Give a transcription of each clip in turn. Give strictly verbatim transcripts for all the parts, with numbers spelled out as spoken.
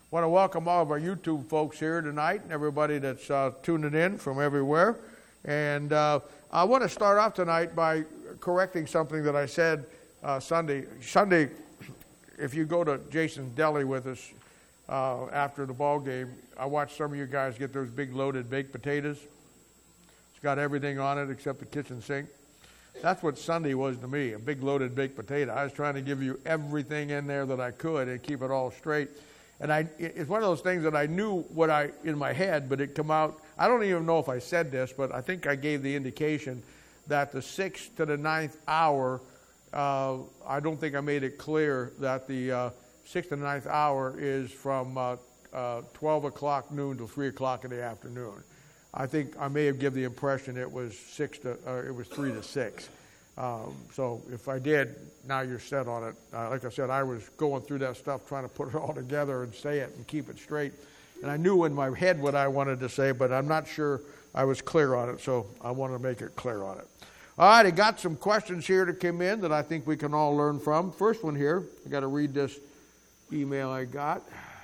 I want to welcome all of our YouTube folks here tonight and everybody that's uh, tuning in from everywhere. And uh, I want to start off tonight by correcting something that I said uh, Sunday. Sunday, if you go to Jason's Deli with us uh, after the ball game, I watched some of you guys get those big loaded baked potatoes. It's got everything on it except the kitchen sink. That's what Sunday was to me, a big loaded baked potato. I was trying to give you everything in there that I could and keep it all straight. And I, it's one of those things that I knew what I in my head, but it come out. I don't even know if I said this, but I think I gave the indication that the sixth to the ninth hour. Uh, I don't think I made it clear that the uh, sixth to the ninth hour is from uh, uh, twelve o'clock noon to three o'clock in the afternoon. I think I may have given the impression it was six to uh, it was three to six. Um, so if I did, now you're set on it. Uh, like I said, I was going through that stuff, trying to put it all together and say it and keep it straight. And I knew in my head what I wanted to say, but I'm not sure I was clear on it, so I want to make it clear on it. All right, I got some questions here that came in that I think we can all learn from. First one here, I got to read this email I got.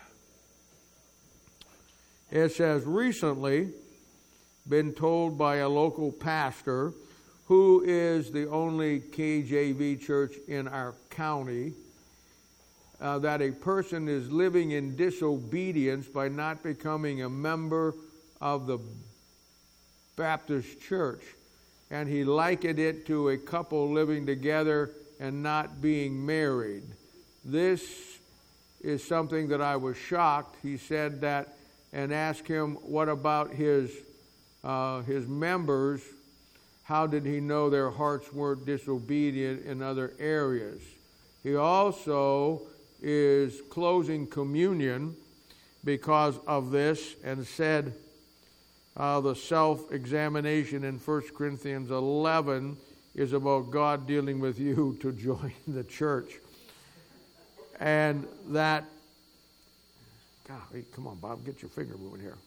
It says, recently been told by a local pastor who is the only K J V church in our county, uh, that a person is living in disobedience by not becoming a member of the Baptist church. And he likened it to a couple living together and not being married. This is something that I was shocked. He said that and asked him, what about his uh, his members? How did he know their hearts weren't disobedient in other areas? He also is closing communion because of this and said uh, the self-examination in First Corinthians eleven is about God dealing with you to join the church. And that, golly, come on, Bob, get your finger moving here.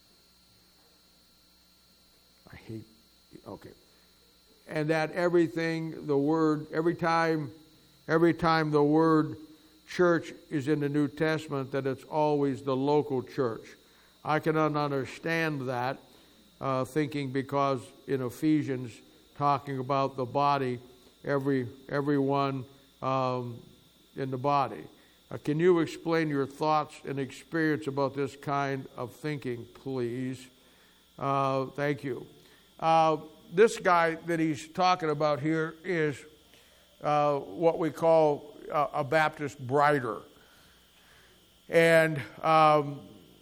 I hate, okay. And that everything, the word, every time, every time the word church is in the New Testament, that it's always the local church. I cannot understand that, uh, thinking because in Ephesians, talking about the body, every everyone um, in the body. Uh, can you explain your thoughts and experience about this kind of thinking, please? Uh, thank you. Uh, This guy that he's talking about here is uh, what we call uh, a Baptist brider. And um,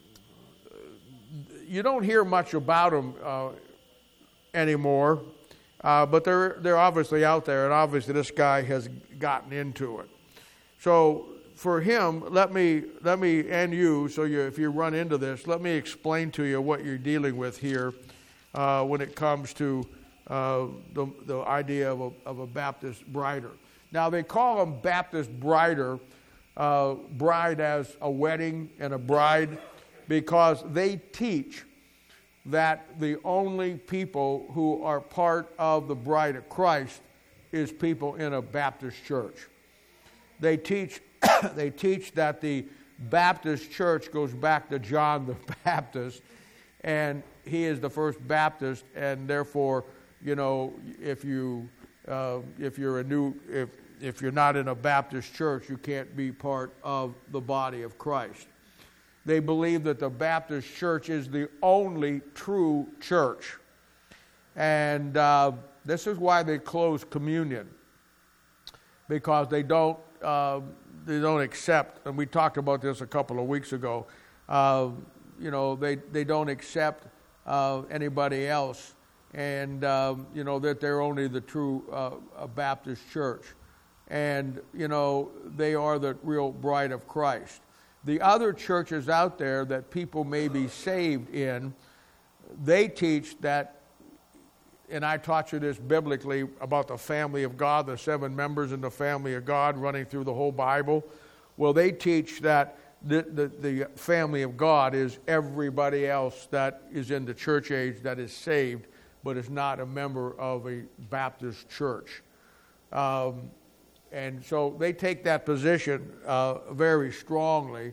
you don't hear much about them uh, anymore, uh, but they're, they're obviously out there, and obviously this guy has gotten into it. So for him, let me, let me and you, so you, if you run into this, let me explain to you what you're dealing with here uh, when it comes to Uh, the, the idea of a, of a Baptist brider. Now, they call them Baptist brider, uh, bride as a wedding and a bride, because they teach that the only people who are part of the bride of Christ is people in a Baptist church. They teach, they teach that the Baptist church goes back to John the Baptist, and he is the first Baptist, and therefore, you know, if you uh, if you're a new if if you're not in a Baptist church, you can't be part of the body of Christ. They believe that the Baptist church is the only true church, and uh, this is why they close communion, because they don't uh, they don't accept. And we talked about this a couple of weeks ago. Uh, you know, they they don't accept uh, anybody else. And, um, you know, that they're only the true uh, Baptist church. And, you know, they are the real bride of Christ. The other churches out there that people may be saved in, they teach that, and I taught you this biblically about the family of God, the seven members in the family of God running through the whole Bible. Well, they teach that the, the, the family of God is everybody else that is in the church age that is saved, but is not a member of a Baptist church. Um, and so they take that position uh, very strongly,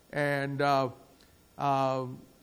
and uh, uh,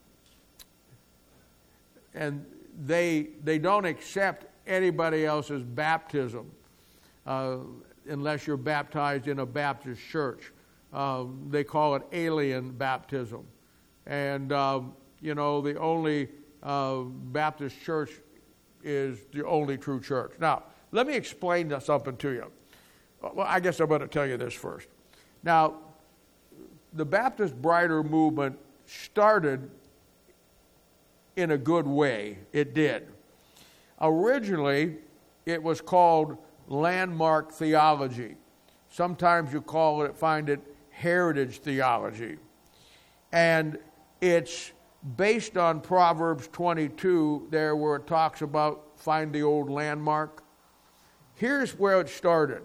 and they they don't accept anybody else's baptism uh, unless you're baptized in a Baptist church. Uh, they call it alien baptism, and uh, you know the only uh, Baptist church is the only true church. Now, let me explain something to you. Well, I guess I'm going to tell you this first. Now, the Baptist Brighter movement started in a good way. It did. Originally, it was called landmark theology. Sometimes you call it, find it, heritage theology. And it's based on Proverbs twenty-two, there where it talks about find the old landmark. Here's where it started.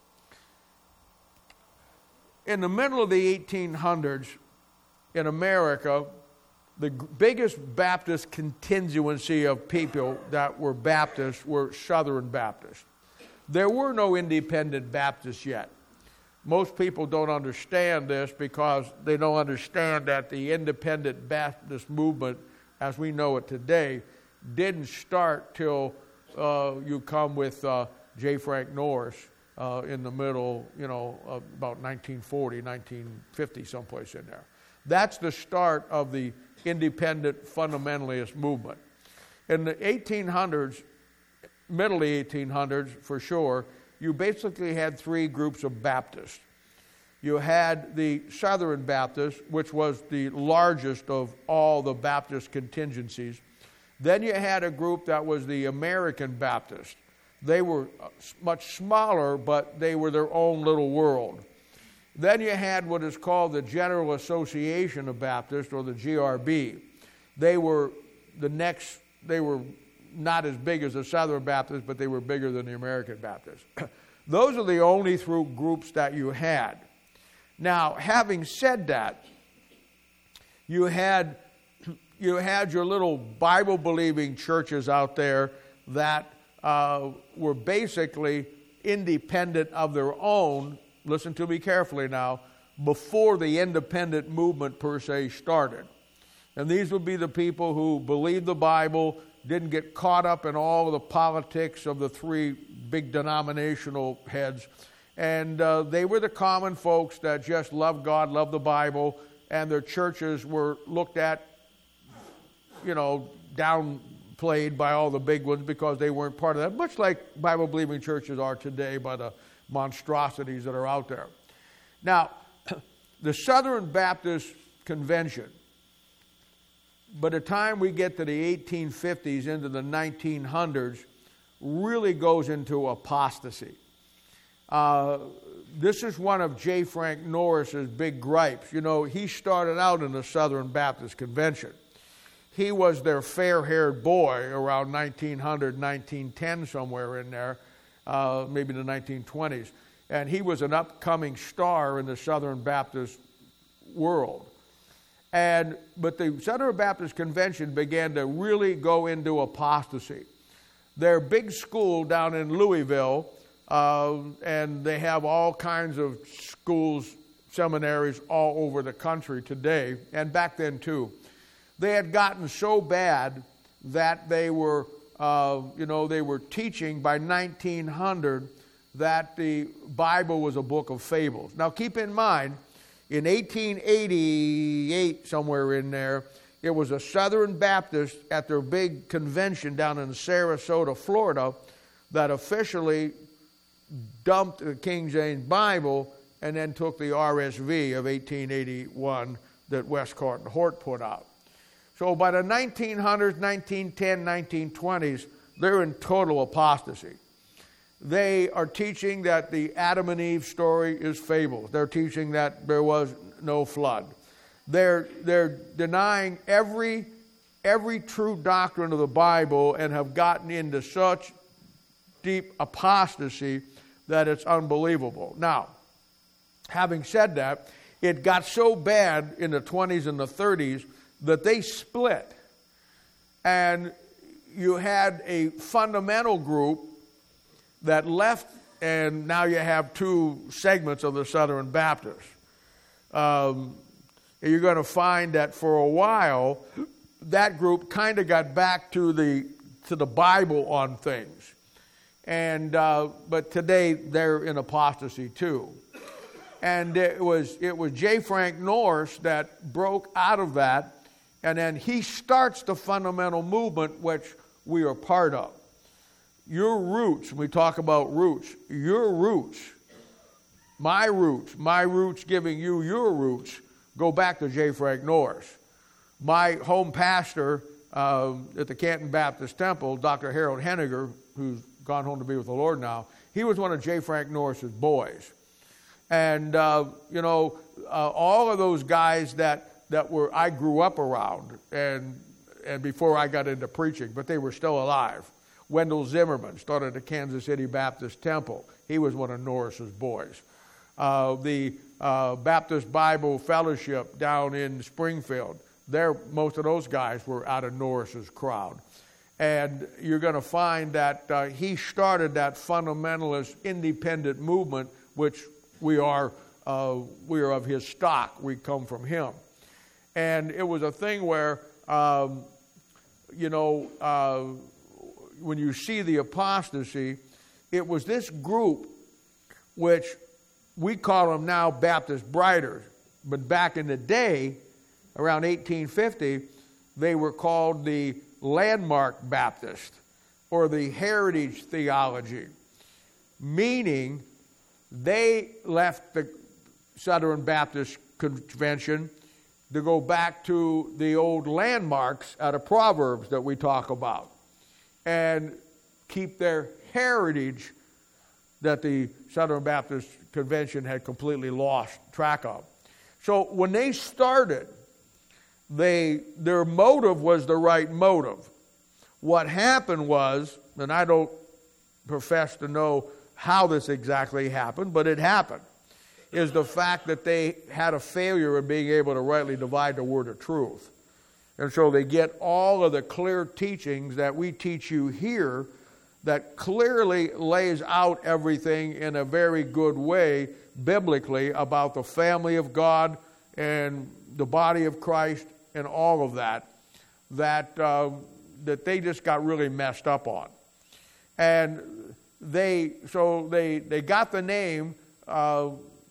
In the middle of the eighteen hundreds, in America, the biggest Baptist contingency of people that were Baptists were Southern Baptists. There were no independent Baptists yet. Most people don't understand this because they don't understand that the independent Baptist movement, as we know it today, didn't start till uh, you come with uh, J. Frank Norris uh, in the middle, you know, of about nineteen forty, nineteen fifty, someplace in there. That's the start of the independent fundamentalist movement. In the eighteen hundreds, middle of the eighteen hundreds for sure, you basically had three groups of Baptists. You had the Southern Baptists, which was the largest of all the Baptist contingencies. Then you had a group that was the American Baptist. They were much smaller, but they were their own little world. Then you had what is called the General Association of Baptists, or the G R B. They were the next, they were not as big as the Southern Baptists, but they were bigger than the American Baptists. Those are the only three groups that you had. Now, having said that, you had you had your little Bible-believing churches out there that uh, were basically independent of their own. Listen to me carefully now. Before the independent movement per se started, and these would be the people who believed the Bible, didn't get caught up in all of the politics of the three big denominational heads. And uh, they were the common folks that just loved God, loved the Bible, and their churches were looked at, you know, downplayed by all the big ones because they weren't part of that, much like Bible-believing churches are today by the monstrosities that are out there. Now, the Southern Baptist Convention, by the time we get to the eighteen fifties into the nineteen hundreds, really goes into apostasy. Uh, this is one of J. Frank Norris's big gripes. You know, he started out in the Southern Baptist Convention. He was their fair-haired boy around nineteen hundred, nineteen ten, somewhere in there, uh, maybe the nineteen twenties. And he was an upcoming star in the Southern Baptist world. And but the Southern Baptist Convention began to really go into apostasy. Their big school down in Louisville, uh, and they have all kinds of schools, seminaries all over the country today, and back then too. They had gotten so bad that they were, uh, you know, they were teaching by nineteen hundred that the Bible was a book of fables. Now keep in mind, in eighteen eighty-eight, somewhere in there, it was a Southern Baptist at their big convention down in Sarasota, Florida, that officially dumped the King James Bible and then took the R S V of eighteen eighty-one that Westcott and Hort put out. So by the nineteen hundreds, nineteen ten, nineteen twenties, they're in total apostasy. They are teaching that the Adam and Eve story is fables. They're teaching that there was no flood. They're, they're denying every, every true doctrine of the Bible and have gotten into such deep apostasy that it's unbelievable. Now, having said that, it got so bad in the twenties and the thirties that they split. And you had a fundamental group that left, and now you have two segments of the Southern Baptists. Um, you're going to find that for a while, that group kind of got back to the to the Bible on things. And uh, but today they're in apostasy too. And it was it was J. Frank Norris that broke out of that, and then he starts the fundamental movement which we are part of. Your roots, we talk about roots, your roots, my roots, my roots giving you your roots, go back to J. Frank Norris. My home pastor uh, at the Canton Baptist Temple, Doctor Harold Henniger, who's gone home to be with the Lord now, he was one of J. Frank Norris's boys. And, uh, you know, uh, all of those guys that, that were, I grew up around, and and before I got into preaching, but they were still alive. Wendell Zimmerman started the Kansas City Baptist Temple. He was one of Norris's boys. Uh, the uh, Baptist Bible Fellowship down in Springfield, there, most of those guys were out of Norris's crowd. And you're going to find that uh, he started that fundamentalist independent movement, which we are, uh, we are of his stock. We come from him. And it was a thing where, um, you know, uh, when you see the apostasy, it was this group which we call them now Baptist Briders. But back in the day, around eighteen fifty, they were called the Landmark Baptist or the Heritage Theology, meaning they left the Southern Baptist Convention to go back to the old landmarks out of Proverbs that we talk about and keep their heritage that the Southern Baptist Convention had completely lost track of. So when they started, they their motive was the right motive. What happened was, and I don't profess to know how this exactly happened, but it happened, is the fact that they had a failure in being able to rightly divide the word of truth. And so they get all of the clear teachings that we teach you here that clearly lays out everything in a very good way biblically about the family of God and the body of Christ and all of that, that, uh, that they just got really messed up on. And they, so they, they got the name uh,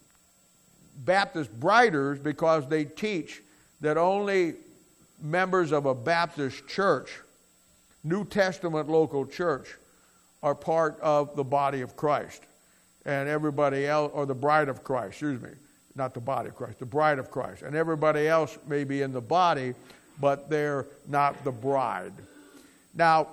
Baptist Briders because they teach that only members of a Baptist church, New Testament local church, are part of the body of Christ. And everybody else, or the bride of Christ, excuse me, not the body of Christ, the bride of Christ. And everybody else may be in the body, but they're not the bride. Now,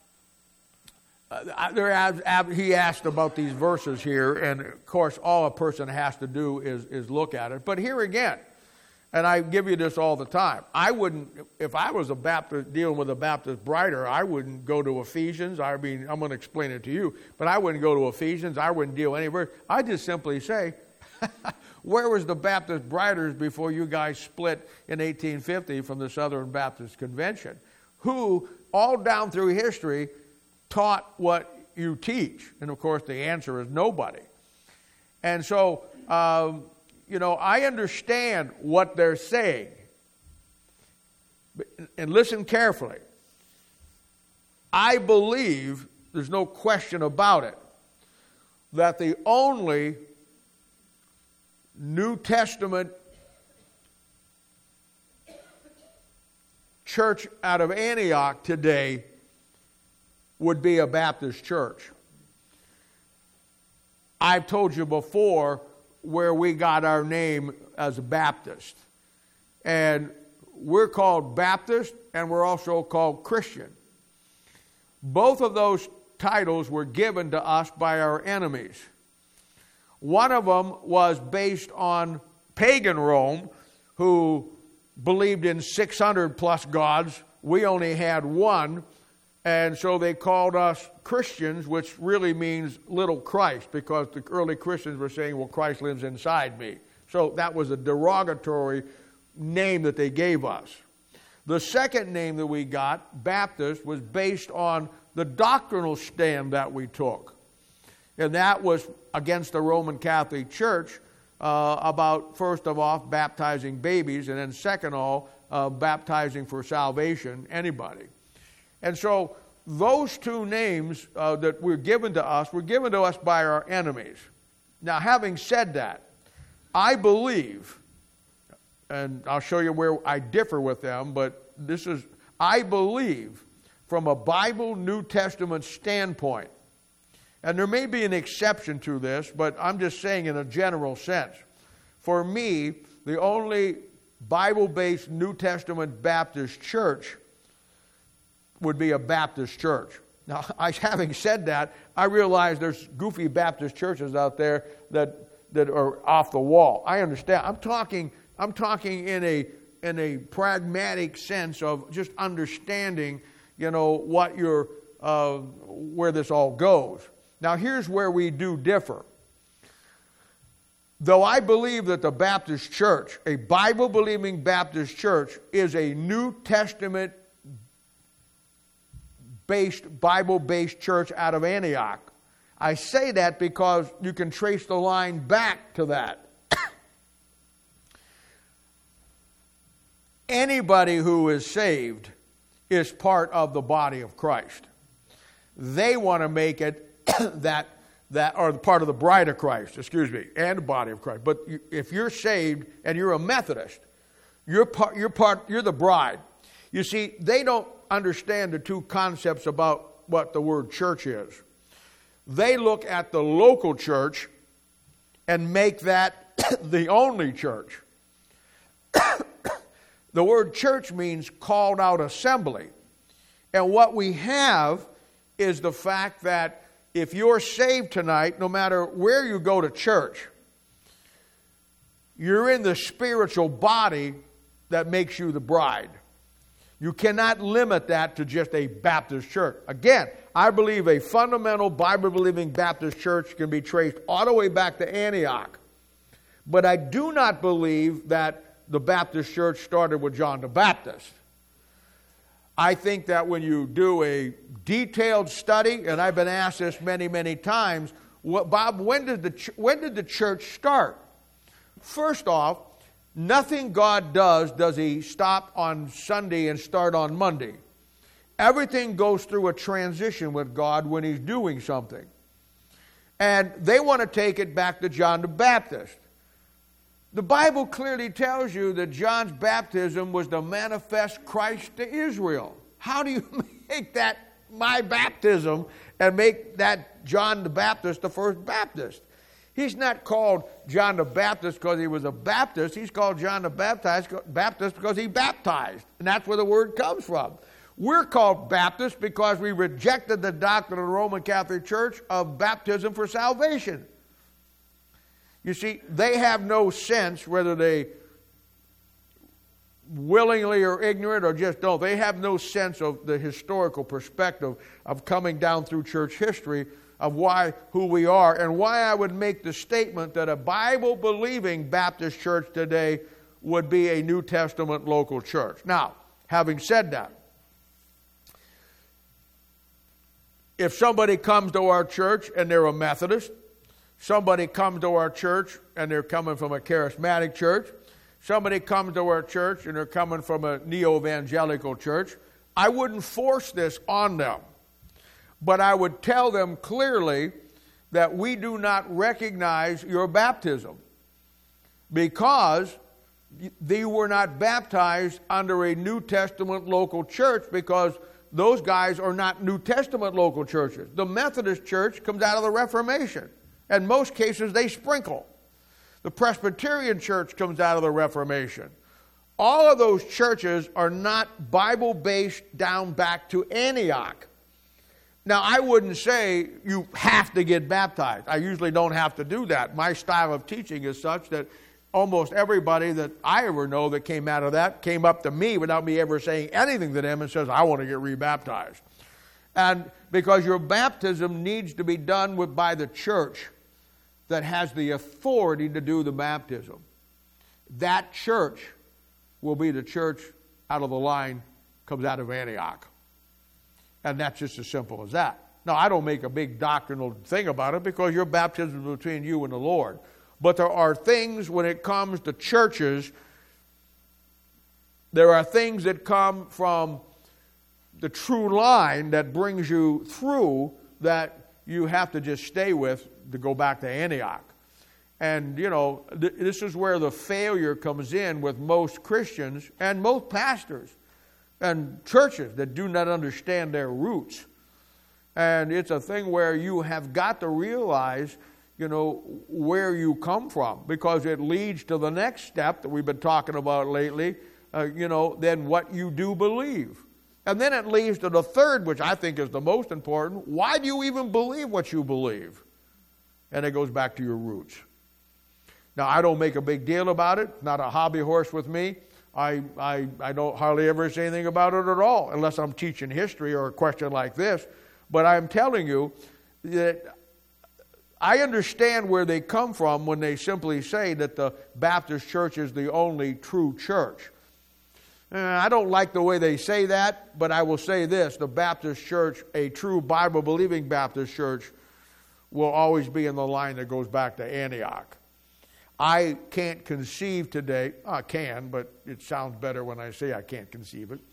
uh, there, he asked about these verses here, and of course, all a person has to do is, is look at it. But here again, and I give you this all the time, I wouldn't, if I was a Baptist dealing with a Baptist brider, I wouldn't go to Ephesians. I mean, I'm going to explain it to you, but I wouldn't go to Ephesians. I wouldn't deal any verse. I'd just simply say, where was the Baptist briders before you guys split in eighteen fifty from the Southern Baptist Convention? Who, all down through history, taught what you teach? And of course, the answer is nobody. And so, um, you know, I understand what they're saying. And listen carefully. I believe, there's no question about it, that the only New Testament church out of Antioch today would be a Baptist church. I've told you before where we got our name as a Baptist. And we're called Baptist, and we're also called Christian. Both of those titles were given to us by our enemies. One of them was based on pagan Rome, who believed in six hundred plus gods. We only had one, and so they called us Christians, which really means little Christ, because the early Christians were saying, well, Christ lives inside me. So that was a derogatory name that they gave us. The second name that we got, Baptist, was based on the doctrinal stand that we took. And that was against the Roman Catholic Church, uh, about, first of all, baptizing babies, and then second of all, uh, baptizing for salvation, anybody. And so those two names uh, that were given to us were given to us by our enemies. Now, having said that, I believe, and I'll show you where I differ with them, but this is, I believe from a Bible New Testament standpoint, and there may be an exception to this, but I'm just saying in a general sense. For me, the only Bible-based New Testament Baptist church would be a Baptist church. Now, I, having said that, I realize there's goofy Baptist churches out there that that are off the wall. I understand. I'm talking. I'm talking in a in a pragmatic sense of just understanding, you know, what your uh, where this all goes. Now, here's where we do differ. Though I believe that the Baptist church, a Bible-believing Baptist church, is a New Testament-based, Bible-based church out of Antioch, I say that because you can trace the line back to that. Anybody who is saved is part of the body of Christ. They want to make it that that or part of the bride of Christ, excuse me, and the body of Christ. But if you're saved and you're a Methodist, you're part, you're part, you're the bride. You see, they don't understand the two concepts about what the word church is. They look at the local church and make that the only church. The word church means called out assembly. And what we have is the fact that if you're saved tonight, no matter where you go to church, you're in the spiritual body that makes you the bride. You cannot limit that to just a Baptist church. Again, I believe a fundamental Bible-believing Baptist church can be traced all the way back to Antioch. But I do not believe that the Baptist church started with John the Baptist. I think that when you do a detailed study, and I've been asked this many, many times, what, Bob, when did the when did the church start? First off, nothing God does does He stop on Sunday and start on Monday. Everything goes through a transition with God when He's doing something. And they want to take it back to John the Baptist. The Bible clearly tells you that John's baptism was to manifest Christ to Israel. How do you make that my baptism and make that John the Baptist the first Baptist? He's not called John the Baptist because he was a Baptist. He's called John the Baptist because he baptized. And that's where the word comes from. We're called Baptists because we rejected the doctrine of the Roman Catholic Church of baptism for salvation. You see, they have no sense, whether they willingly or ignorant or just don't, they have no sense of the historical perspective of coming down through church history of why, who we are, and why I would make the statement that a Bible-believing Baptist church today would be a New Testament local church. Now, having said that, if somebody comes to our church and they're a Methodist, somebody comes to our church and they're coming from a charismatic church, somebody comes to our church and they're coming from a neo-evangelical church, I wouldn't force this on them. But I would tell them clearly that we do not recognize your baptism because they were not baptized under a New Testament local church, because those guys are not New Testament local churches. The Methodist Church comes out of the Reformation. In most cases, they sprinkle. The Presbyterian Church comes out of the Reformation. All of those churches are not Bible-based down back to Antioch. Now, I wouldn't say you have to get baptized. I usually don't have to do that. My style of teaching is such that almost everybody that I ever know that came out of that came up to me without me ever saying anything to them and says, I want to get rebaptized. And because your baptism needs to be done with by the church that has the authority to do the baptism. That church will be the church out of the line, comes out of Antioch. And that's just as simple as that. Now, I don't make a big doctrinal thing about it because your baptism is between you and the Lord. But there are things when it comes to churches, there are things that come from the true line that brings you through that you have to just stay with to go back to Antioch. And, you know, th- this is where the failure comes in with most Christians and most pastors and churches that do not understand their roots. And it's a thing where you have got to realize, you know, where you come from, because it leads to the next step that we've been talking about lately, uh, you know, then what you do believe. And then it leads to the third, which I think is the most important. Why do you even believe what you believe? And it goes back to your roots. Now, I don't make a big deal about it. It's not a hobby horse with me. I, I, I don't hardly ever say anything about it at all, unless I'm teaching history or a question like this. But I'm telling you that I understand where they come from when they simply say that the Baptist church is the only true church. Uh, I don't like the way they say that, but I will say this. The Baptist church, a true Bible-believing Baptist church, will always be in the line that goes back to Antioch. I can't conceive today, I can, but it sounds better when I say I can't conceive it.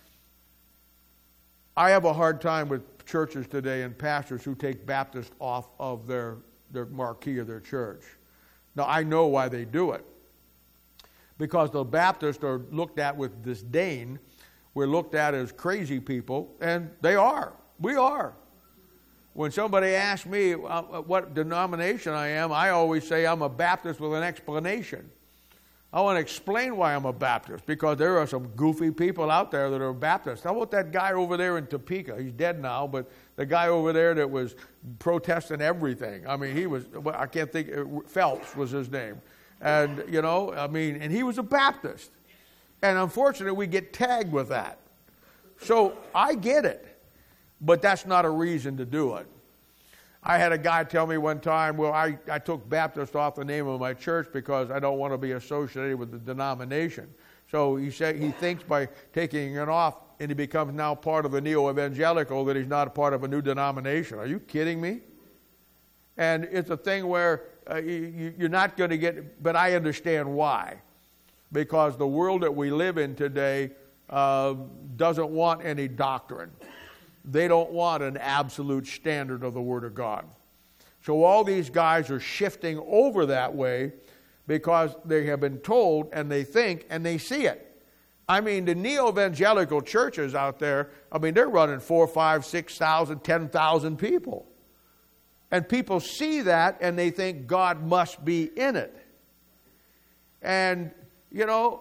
I have a hard time with churches today and pastors who take Baptist off of their, their marquee of their church. Now, I know why they do it. Because the Baptists are looked at with disdain. We're looked at as crazy people, and they are. We are. When somebody asks me uh, what denomination I am, I always say I'm a Baptist with an explanation. I want to explain why I'm a Baptist, because there are some goofy people out there that are Baptists. How about that guy over there in Topeka? He's dead now, but the guy over there that was protesting everything. I mean, he was, I can't think, Phelps was his name. And, you know, I mean, and he was a Baptist. And unfortunately, we get tagged with that. So I get it, but that's not a reason to do it. I had a guy tell me one time, well, I, I took Baptist off the name of my church because I don't want to be associated with the denomination. So he said he thinks by taking it off and he becomes now part of the neo-evangelical that he's not a part of a new denomination. Are you kidding me? And it's a thing where uh, you, you're not going to get, but I understand why. Because the world that we live in today uh, doesn't want any doctrine. They don't want an absolute standard of the Word of God. So all these guys are shifting over that way because they have been told and they think and they see it. I mean, the neo-evangelical churches out there, I mean, they're running four, five, six thousand, ten thousand people. And people see that and they think God must be in it. And, you know,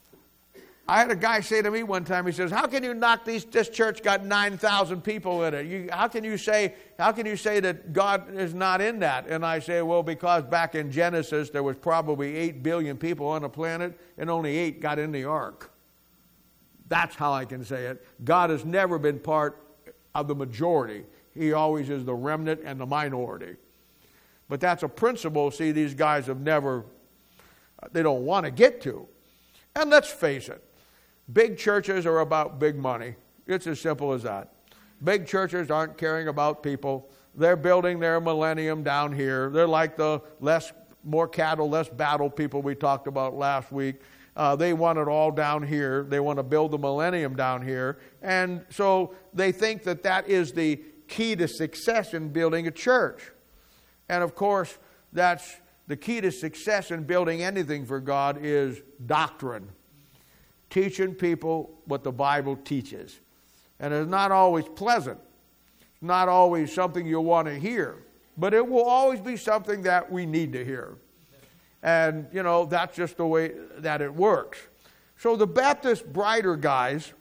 I had a guy say to me one time, he says, how can you knock these, this church got nine thousand people in it? You, how can you say, how can you say that God is not in that? And I say, well, because back in Genesis, there was probably eight billion people on the planet and only eight got in the ark. That's how I can say it. God has never been part of the majority. He always is the remnant and the minority. But that's a principle, see, these guys have never, they don't want to get to. And let's face it. Big churches are about big money. It's as simple as that. Big churches aren't caring about people. They're building their millennium down here. They're like the less, more cattle, less battle people we talked about last week. Uh, they want it all down here. They want to build the millennium down here. And so they think that that is the key to success in building a church. And of course, that's the key to success in building anything for God is doctrine. Teaching people what the Bible teaches. And it's not always pleasant. It's not always something you want to hear. But it will always be something that we need to hear. And, you know, that's just the way that it works. So the Baptist Brighter guys,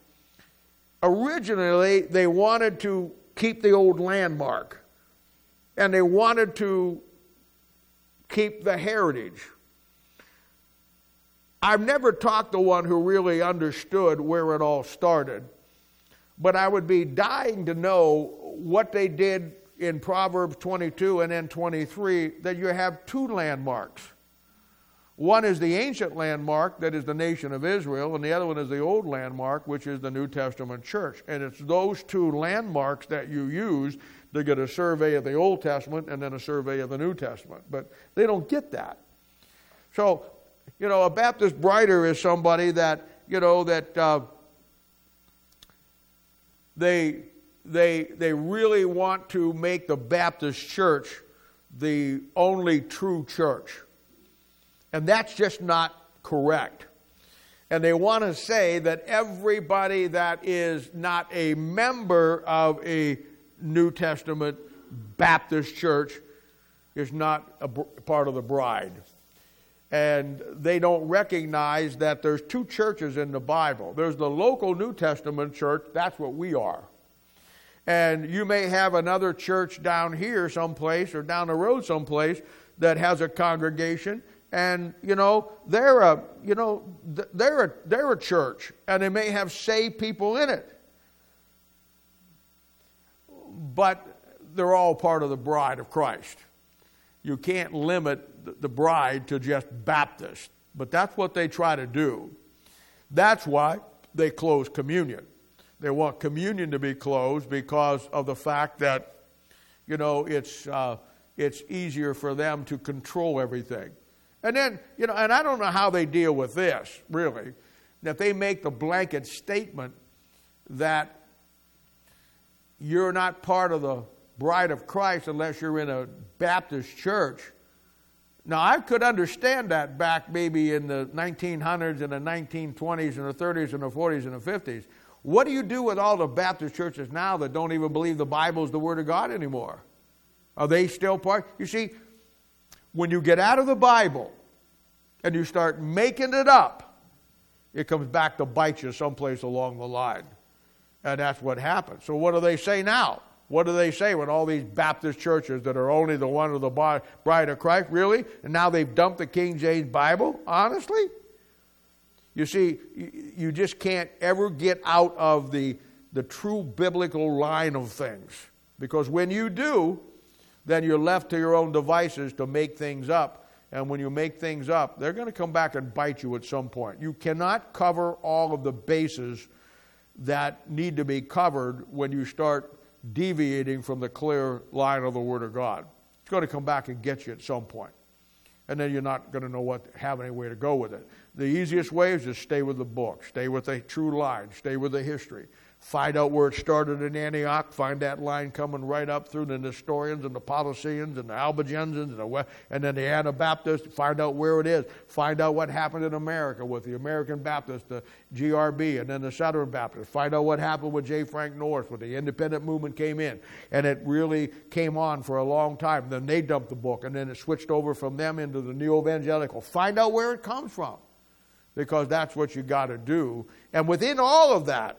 originally they wanted to keep the old landmark. And they wanted to keep the heritage. I've never talked to one who really understood where it all started. But I would be dying to know what they did in Proverbs twenty-two and then twenty-three, that you have two landmarks. One is the ancient landmark, that is the nation of Israel, and the other one is the old landmark, which is the New Testament church. And it's those two landmarks that you use to get a survey of the Old Testament and then a survey of the New Testament. But they don't get that. So, you know, a Baptist brider is somebody that, you know, that uh, they they they really want to make the Baptist church the only true church. And that's just not correct. And they want to say that everybody that is not a member of a New Testament Baptist church is not a part of the bride. And they don't recognize that there's two churches in the Bible. There's the local New Testament church. That's what we are. And you may have another church down here someplace or down the road someplace that has a congregation, and you know they're a you know they're a they're a church, and they may have saved people in it, but they're all part of the bride of Christ. You can't limit the bride to just Baptist, but that's what they try to do. That's why they close communion. They want communion to be closed because of the fact that, you know, it's uh, it's easier for them to control everything. And then, you know, and I don't know how they deal with this, really, that they make the blanket statement that you're not part of the bride of Christ unless you're in a Baptist church. Now, I could understand that back maybe in the nineteen hundreds and the nineteen twenties and the thirties and the forties and the fifties. What do you do with all the Baptist churches now that don't even believe the Bible is the Word of God anymore? Are they still part? You see, when you get out of the Bible and you start making it up, it comes back to bite you someplace along the line. And that's what happens. So what do they say now? What do they say when all these Baptist churches that are only the one of the bride of Christ, really? And now they've dumped the King James Bible? Honestly? You see, you just can't ever get out of the, the true biblical line of things. Because when you do, then you're left to your own devices to make things up. And when you make things up, they're going to come back and bite you at some point. You cannot cover all of the bases that need to be covered when you start deviating from the clear line of the Word of God. It's going to come back and get you at some point. And then you're not going to know what have any way to go with it. The easiest way is just stay with the book. Stay with the true line. Stay with the history. Find out where it started in Antioch. Find that line coming right up through the Nestorians and the Paulicians and the Albigensians and, the, and then the Anabaptists. Find out where it is. Find out what happened in America with the American Baptists, the G R B, and then the Southern Baptists. Find out what happened with J. Frank Norris when the independent movement came in. And it really came on for a long time. Then they dumped the book, and then it switched over from them into the neo-evangelical. Find out where it comes from, because that's what you got to do. And within all of that,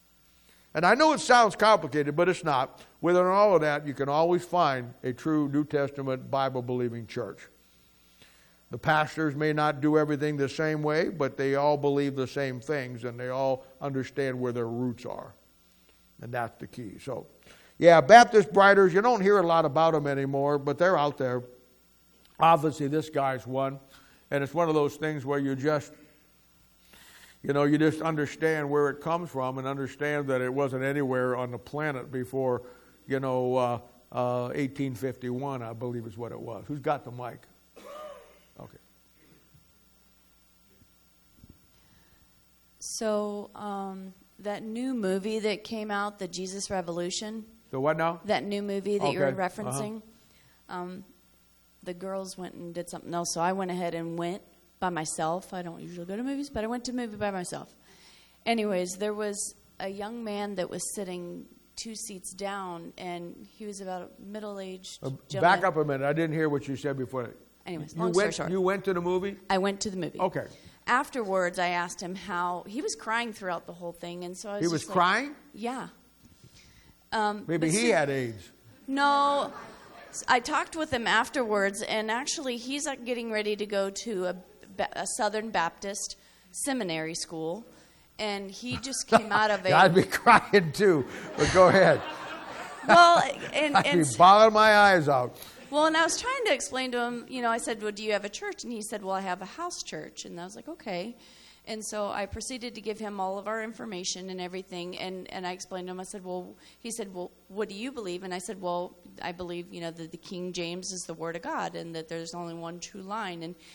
and I know it sounds complicated, but it's not. Within all of that, you can always find a true New Testament Bible-believing church. The pastors may not do everything the same way, but they all believe the same things, and they all understand where their roots are. And that's the key. So, yeah, Baptist briders, you don't hear a lot about them anymore, but they're out there. Obviously, this guy's one. And it's one of those things where you just... You know, you just understand where it comes from and understand that it wasn't anywhere on the planet before, you know, uh, uh, eighteen fifty-one, I believe is what it was. Who's got the mic? Okay. So um, that new movie that came out, The Jesus Revolution. The what now? That new movie that okay. you're referencing. Uh-huh. Um, the girls went and did something else, so I went ahead and went. By myself. I don't usually go to movies, but I went to a movie by myself. Anyways, there was a young man that was sitting two seats down, and he was about a middle-aged uh, gentleman. Back up a minute. I didn't hear what you said before. Anyways, you long went, story short. You went to the movie? I went to the movie. Okay. Afterwards, I asked him how... He was crying throughout the whole thing, and so I was He was just crying? Like, yeah. Um, Maybe he see, had AIDS. No. I talked with him afterwards, and actually he's getting ready to go to a a Southern Baptist seminary school, and he just came out of a... I'd be crying too, but go ahead. Well, and... I'd and be bawling my eyes out. Well, and I was trying to explain to him, you know, I said, well, do you have a church? And he said, well, I have a house church. And I was like, okay. And so I proceeded to give him all of our information and everything, and, and I explained to him, I said, well, he said, well, what do you believe? And I said, well, I believe, you know, that the King James is the Word of God and that there's only one true line. And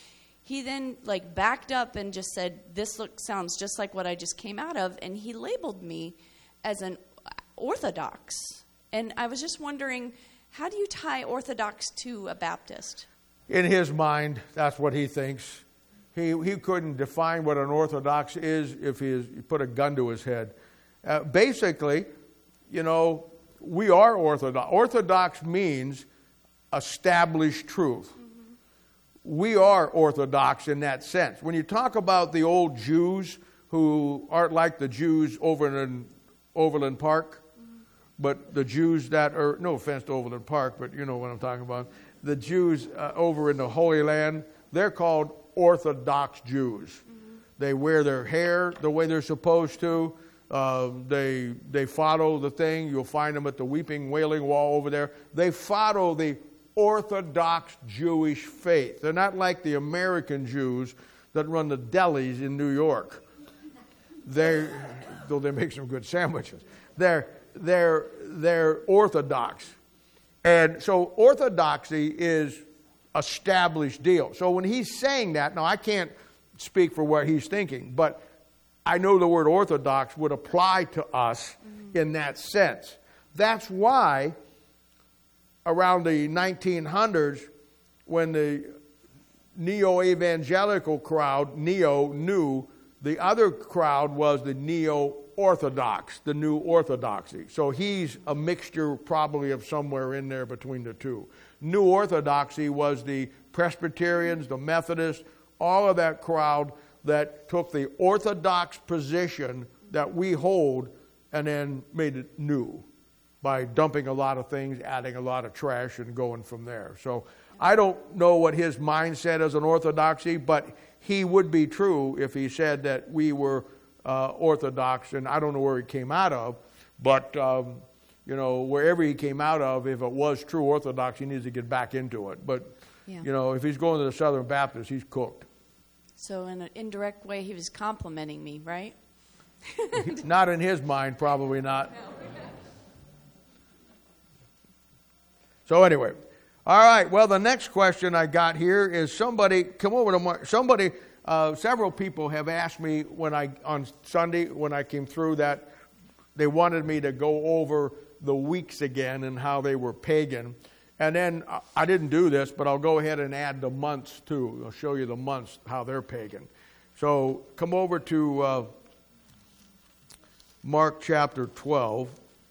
he then like backed up and just said, this look sounds just like what I just came out of. And he labeled me as an Orthodox. And I was just wondering, how do you tie Orthodox to a Baptist? In his mind, that's what he thinks. He he couldn't define what an Orthodox is if he, is, he put a gun to his head. Uh, basically, you know, we are Orthodox. Orthodox means established truth. Mm-hmm. We are Orthodox in that sense. When you talk about the old Jews who aren't like the Jews over in Overland Park, mm-hmm. but the Jews that are, no offense to Overland Park, but you know what I'm talking about, the Jews uh, over in the Holy Land, they're called Orthodox Jews. Mm-hmm. They wear their hair the way they're supposed to. Uh, they they follow the thing. You'll find them at the Weeping Wailing Wall over there. They follow the Orthodox Jewish faith. They're not like the American Jews that run the delis in New York. They, though they make some good sandwiches. They're they're they're Orthodox, and so orthodoxy is established deal. So when he's saying that, now I can't speak for what he's thinking, but I know the word Orthodox would apply to us mm-hmm. in that sense. That's why around the nineteen hundreds, when the neo-evangelical crowd, neo, new, the other crowd was the neo-orthodox, the new orthodoxy. So he's a mixture probably of somewhere in there between the two. New orthodoxy was the Presbyterians, the Methodists, all of that crowd that took the orthodox position that we hold and then made it new by dumping a lot of things, adding a lot of trash, and going from there. So I don't know what his mindset is on orthodoxy, but he would be true if he said that we were uh, orthodox, and I don't know where he came out of, but um, you know, wherever he came out of, if it was true orthodox, he needs to get back into it. But yeah. you know, if he's going to the Southern Baptist, he's cooked. So in an indirect way, he was complimenting me, right? Not in his mind, probably not. So anyway, all right. Well, the next question I got here is somebody come over to Mark. Somebody, uh, several people have asked me when I on Sunday when I came through that they wanted me to go over the weeks again and how they were pagan. And then I didn't do this, but I'll go ahead and add the months too. I'll show you the months, how they're pagan. So come over to uh, Mark chapter twelve.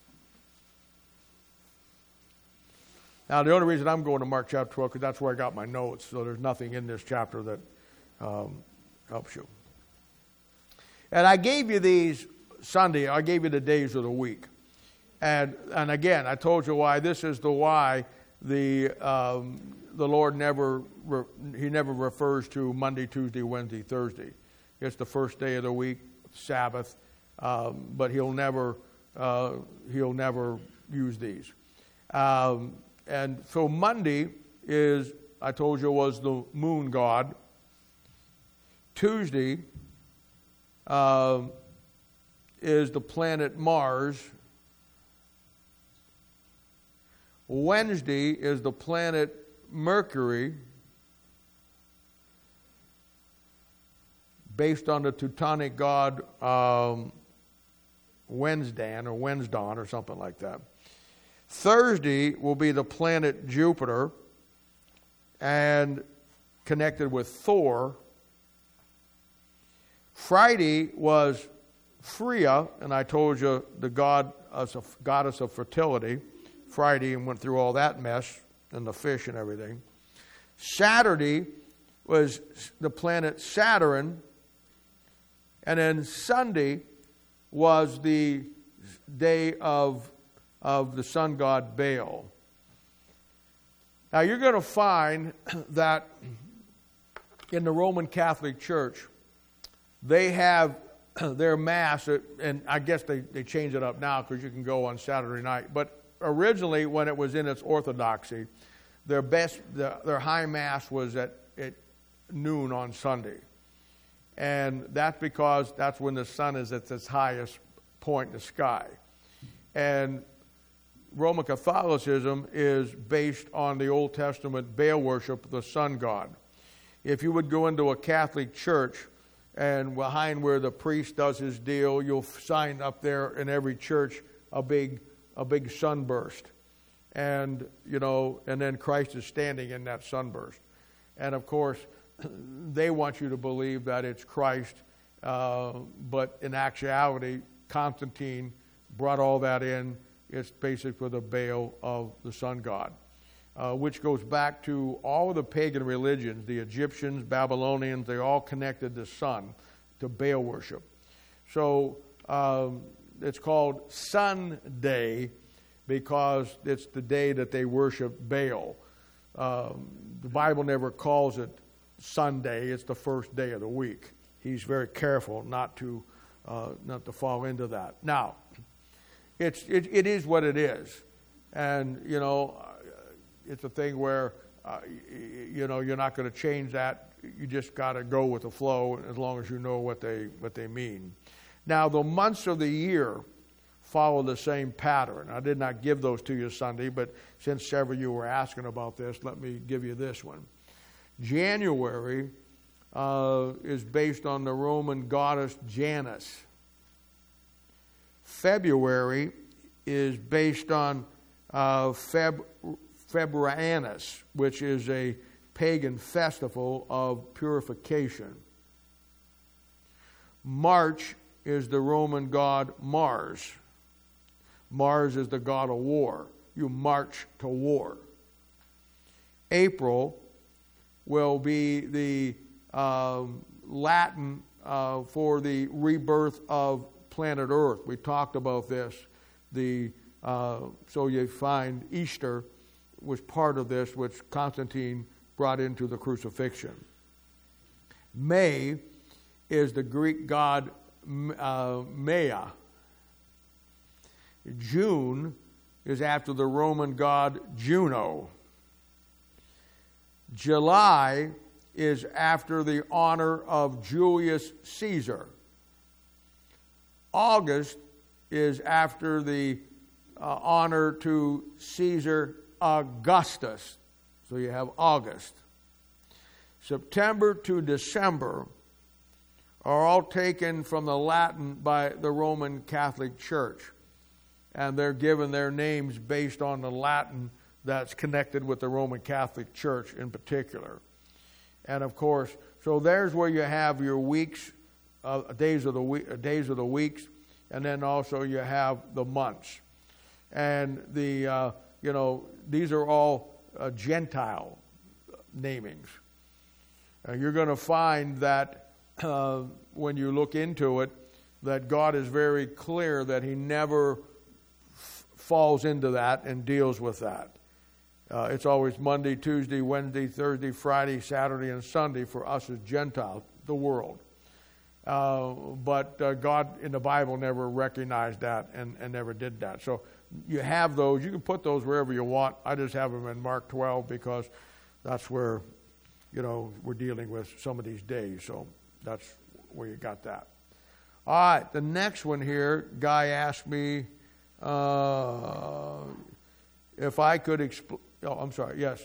Now, the only reason I'm going to Mark chapter twelve is because that's where I got my notes. So there's nothing in this chapter that um, helps you. And I gave you these Sunday. I gave you the days of the week. And and again, I told you why. This is the why the um, the Lord never re, he never refers to Monday, Tuesday, Wednesday, Thursday. It's the first day of the week, Sabbath, um, but he'll never uh, he'll never use these. Um, and so Monday is, I told you, was the moon god. Tuesday uh, is the planet Mars. Wednesday is the planet Mercury, based on the Teutonic god um, Wednesdan or Wednesdawn or something like that. Thursday will be the planet Jupiter and connected with Thor. Friday was Freya, and I told you the god, uh, goddess of fertility. Friday, and went through all that mess and the fish and everything. Saturday was the planet Saturn, and then Sunday was the day of of the sun god Baal. Now you're going to find that in the Roman Catholic Church, they have their mass, and I guess they, they change it up now because you can go on Saturday night, but originally, when it was in its orthodoxy, their best, the, their high mass was at, at noon on Sunday, and that's because that's when the sun is at its highest point in the sky. And Roman Catholicism is based on the Old Testament Baal worship of the sun god. if you would go into a Catholic church, and behind where the priest does his deal, you'll find up there in every church a big a big sunburst. And, you know, and then Christ is standing in that sunburst. And, of course, they want you to believe that it's Christ, uh, but in actuality, Constantine brought all that in. It's basically the Baal of the sun god, uh, which goes back to all of the pagan religions. The Egyptians, Babylonians, they all connected the sun to Baal worship. So um, it's called Sunday because it's the day that they worship Baal. Um, the Bible never calls it Sunday. It's the first day of the week. He's very careful not to uh, not to fall into that. Now, it's it, it is what it is, and you know, it's a thing where uh, you know you're not going to change that. You just got to go with the flow as long as you know what they what they mean. Now, the months of the year follow the same pattern. I did not give those to you Sunday, but since several of you were asking about this, let me give you this one. January uh, is based on the Roman goddess Janus. February is based on uh, Feb, Febrianus, which is a pagan festival of purification. March is the Roman god Mars. Mars is the god of war. You march to war. April will be the um, Latin uh, for the rebirth of planet Earth. We talked about this. The uh, so you find Easter was part of this, which Constantine brought into the crucifixion. May is the Greek god uh, Maya. June is after the Roman god Juno. July is after the honor of Julius Caesar. August is after the uh, honor to Caesar Augustus. So you have August. September to December are all taken from the Latin by the Roman Catholic Church. And they're given their names based on the Latin that's connected with the Roman Catholic Church in particular. And of course, so there's where you have your weeks, uh, days of the week, days of the weeks, and then also you have the months. And the uh, you know these are all uh, Gentile namings. Uh, you're going to find that uh, when you look into it, that God is very clear that He never falls into that and deals with that. Uh, it's always Monday, Tuesday, Wednesday, Thursday, Friday, Saturday, and Sunday for us as Gentiles, the world. Uh, but uh, God in the Bible never recognized that and, and never did that. So you have those. You can put those wherever you want. I just have them in Mark twelve because that's where, you know, we're dealing with some of these days. So that's where you got that. All right, the next one here, guy asked me, Uh, if I could explain, oh, I'm sorry, yes.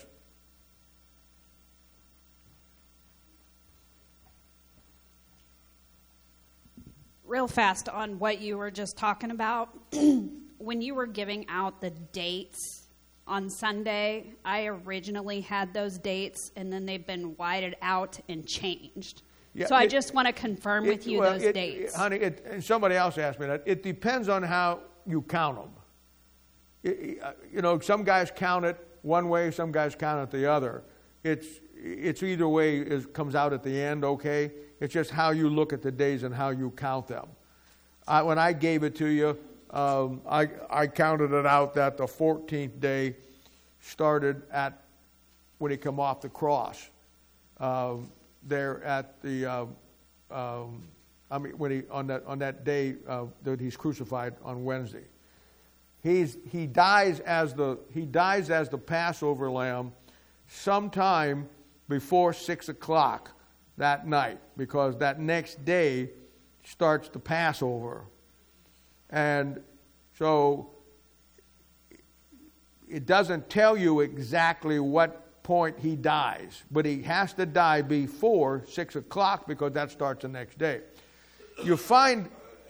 Real fast on what you were just talking about. When you were giving out the dates on Sunday, I originally had those dates, and then they've been whited out and changed. Yeah, so I it, just want to confirm it, with you well, those it, dates. Honey, it, and somebody else asked me that. It depends on how you count them. It, you know, some guys count it one way, some guys count it the other. It's it's either way it comes out at the end, okay? It's just how you look at the days and how you count them. I, when I gave it to you, um, I, I counted it out that the fourteenth day started at when he come off the cross. Uh, there at the, uh, um, I mean, when he on that on that day uh, that he's crucified on Wednesday. He's, he dies as the he dies as the Passover lamb sometime before six o'clock that night, because that next day starts the Passover, and so it doesn't tell you exactly what point he dies. But he has to die before six o'clock because that starts the next day. You find,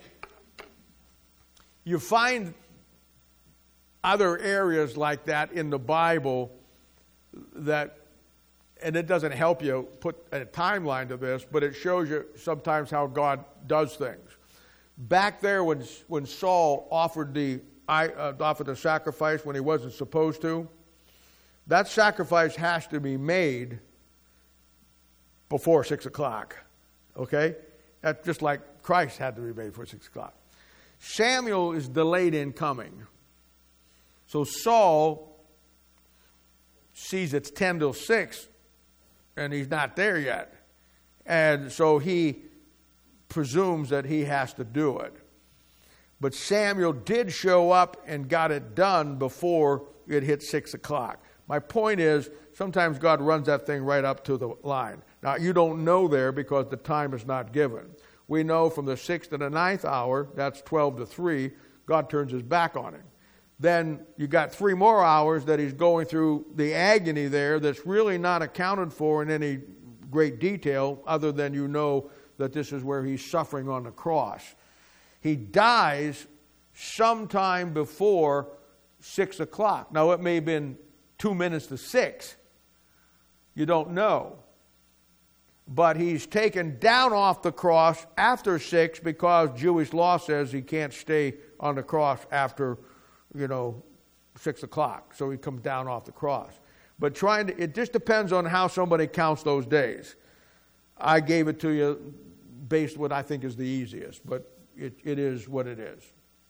you find other areas like that in the Bible that, and it doesn't help you put a timeline to this, but it shows you sometimes how God does things. Back there when when Saul offered the uh, offered the sacrifice when he wasn't supposed to, that sacrifice has to be made before six o'clock. Okay? That's just like Christ had to be made before six o'clock. Samuel is delayed in coming. So Saul sees it's ten till six, and he's not there yet. And so he presumes that he has to do it. But Samuel did show up and got it done before it hit six o'clock. My point is, sometimes God runs that thing right up to the line. Now, you don't know there because the time is not given. We know from the sixth to the ninth hour, that's twelve to three, God turns his back on him. Then you got three more hours that he's going through the agony there that's really not accounted for in any great detail other than you know that this is where he's suffering on the cross. He dies sometime before six o'clock. Now, it may have been two minutes to six. You don't know. But he's taken down off the cross after six because Jewish law says he can't stay on the cross after, you know, six o'clock. So he comes down off the cross. But trying to, it just depends on how somebody counts those days. I gave it to you based what I think is the easiest, but it, it is what it is.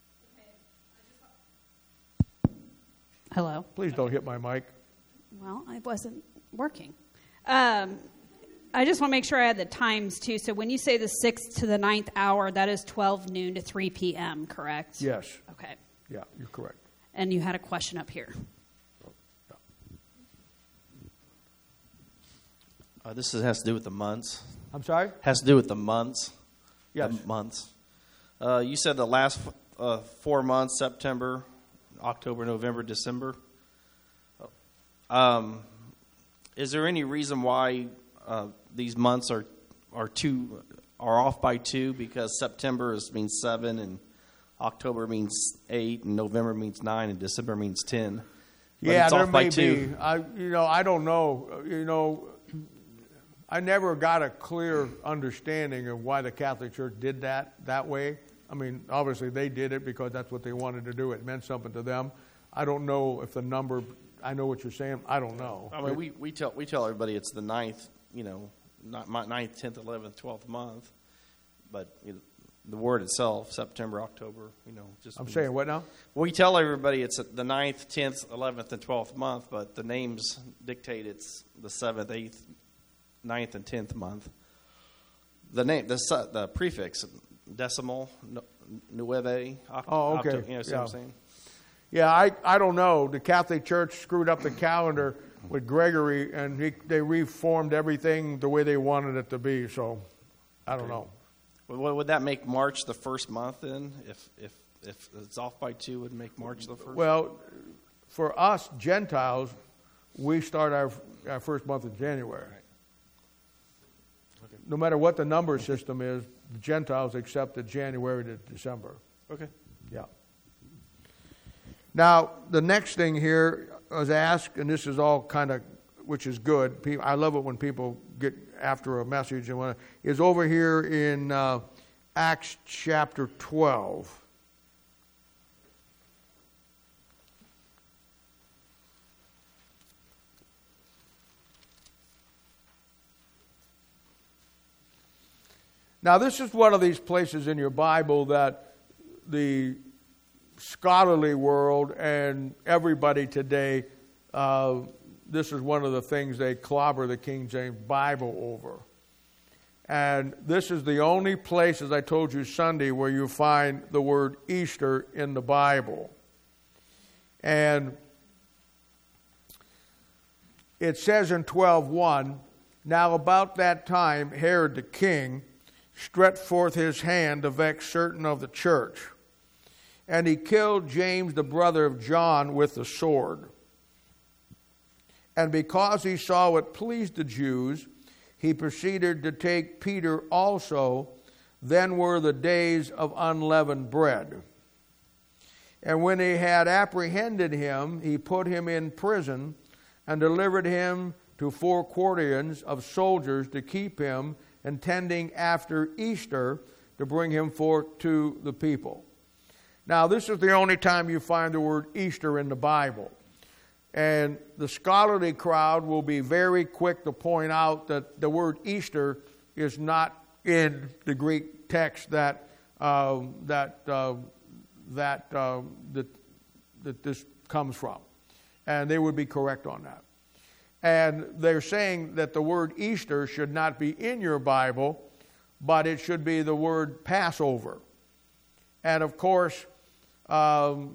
Hello? Please don't hit my mic. Well, I wasn't working. Um, I just want to make sure I had the times, too. So when you say the sixth to the ninth hour, that is twelve noon to three p.m., correct? Yes. Okay. Yeah, you're correct. And you had a question up here. Uh, this is, has to do with the months. I'm sorry? Has to do with the months. Yes. The months. Uh, you said the last uh, four months, September, October, November, December. Um, is there any reason why uh, these months are are two are off by two? Because September is, means seven, and October means eight, and November means nine, and December means ten. But Yeah, it's there off by may two. be. I, you know, I don't know. You know, I never got a clear understanding of why the Catholic Church did that that way. I mean, obviously they did it because that's what they wanted to do. It meant something to them. I don't know if the number. I know what you're saying. I don't know. I mean, we, we tell we tell everybody it's the ninth, you know, not my ninth, tenth, eleventh, twelfth month, but you know, the word itself, September, October, you know, just. I'm means, saying what now? We tell everybody it's the ninth, tenth, eleventh, and twelfth month, but the names dictate it's the seventh, eighth, ninth, and tenth month. The name, the the prefix, decimal, nueve. Oct- Oh, okay. Octo, you know what Yeah. I'm saying? Yeah, I, I don't know. The Catholic Church screwed up the calendar with Gregory, and he, they reformed everything the way they wanted it to be. So, I don't know. Well, would that make March the first month then? If if if it's off by two, would it make March the first? Well, for us Gentiles, we start our, our first month in January. Okay. No matter what the number system is, the Gentiles accepted January to December. Okay. Yeah. Now, the next thing here was asked, and this is all kind of, which is good. People, I love it when people get after a message and want to, is over here in uh, Acts chapter twelve. Now, this is one of these places in your Bible that the scholarly world and everybody today, uh, this is one of the things they clobber the King James Bible over. And this is the only place, as I told you Sunday, where you find the word Easter in the Bible. And it says in twelve one, now about that time Herod the king stretched forth his hand to vex certain of the church. And he killed James, the brother of John, with the sword. And because he saw it pleased the Jews, he proceeded to take Peter also. Then were the days of unleavened bread. And when he had apprehended him, he put him in prison and delivered him to four quaternions of soldiers to keep him, intending after Easter to bring him forth to the people. Now, this is the only time you find the word Easter in the Bible. And the scholarly crowd will be very quick to point out that the word Easter is not in the Greek text that uh, that uh, that, uh, that that this comes from, and they would be correct on that. And they're saying that the word Easter should not be in your Bible, but it should be the word Passover. And of course, um,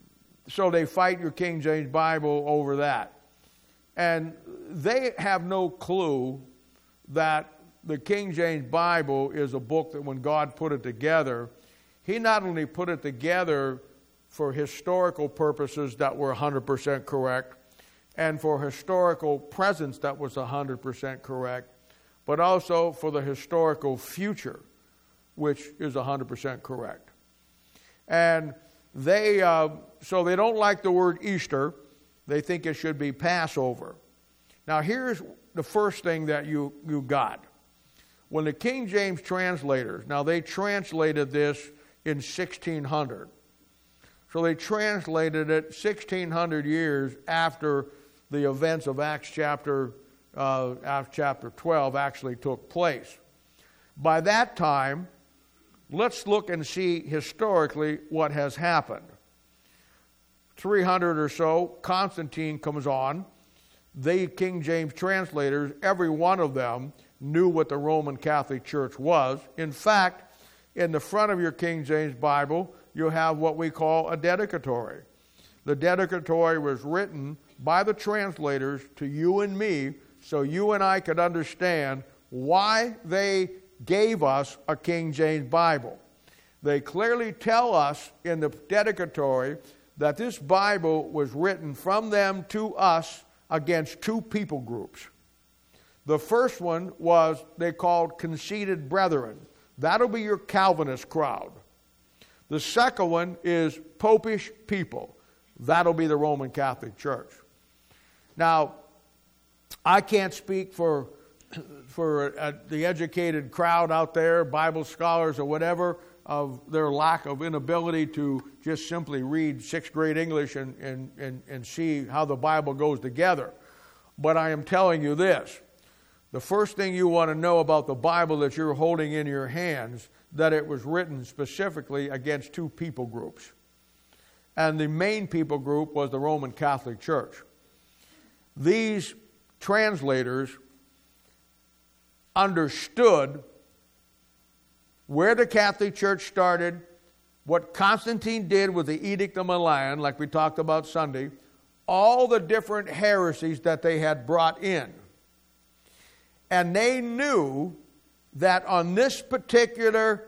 so they fight your King James Bible over that. And they have no clue that the King James Bible is a book that when God put it together, he not only put it together for historical purposes that were one hundred percent correct, and for historical presence that was one hundred percent correct, but also for the historical future, which is one hundred percent correct. And they, uh, so they don't like the word Easter. They think it should be Passover. Now here's the first thing that you, you got. When the King James translators, now they translated this in sixteen hundred. So they translated it sixteen hundred years after the events of Acts chapter, uh, Acts chapter twelve actually took place. By that time, let's look and see historically what has happened. three hundred or so, Constantine comes on. The King James translators, every one of them, knew what the Roman Catholic Church was. In fact, in the front of your King James Bible, you have what we call a dedicatory. The dedicatory was written by the translators to you and me so you and I could understand why they gave us a King James Bible. They clearly tell us in the dedicatory that this Bible was written from them to us against two people groups. The first one was they called conceited brethren. That'll be your Calvinist crowd. The second one is popish people. That'll be the Roman Catholic Church. Now, I can't speak for for uh, the educated crowd out there, Bible scholars or whatever, of their lack of inability to just simply read sixth grade English and, and, and, and see how the Bible goes together. But I am telling you this. The first thing you want to know about the Bible that you're holding in your hands, that it was written specifically against two people groups. And the main people group was the Roman Catholic Church. These translators understood where the Catholic Church started, what Constantine did with the Edict of Milan, like we talked about Sunday, all the different heresies that they had brought in. And they knew that on this particular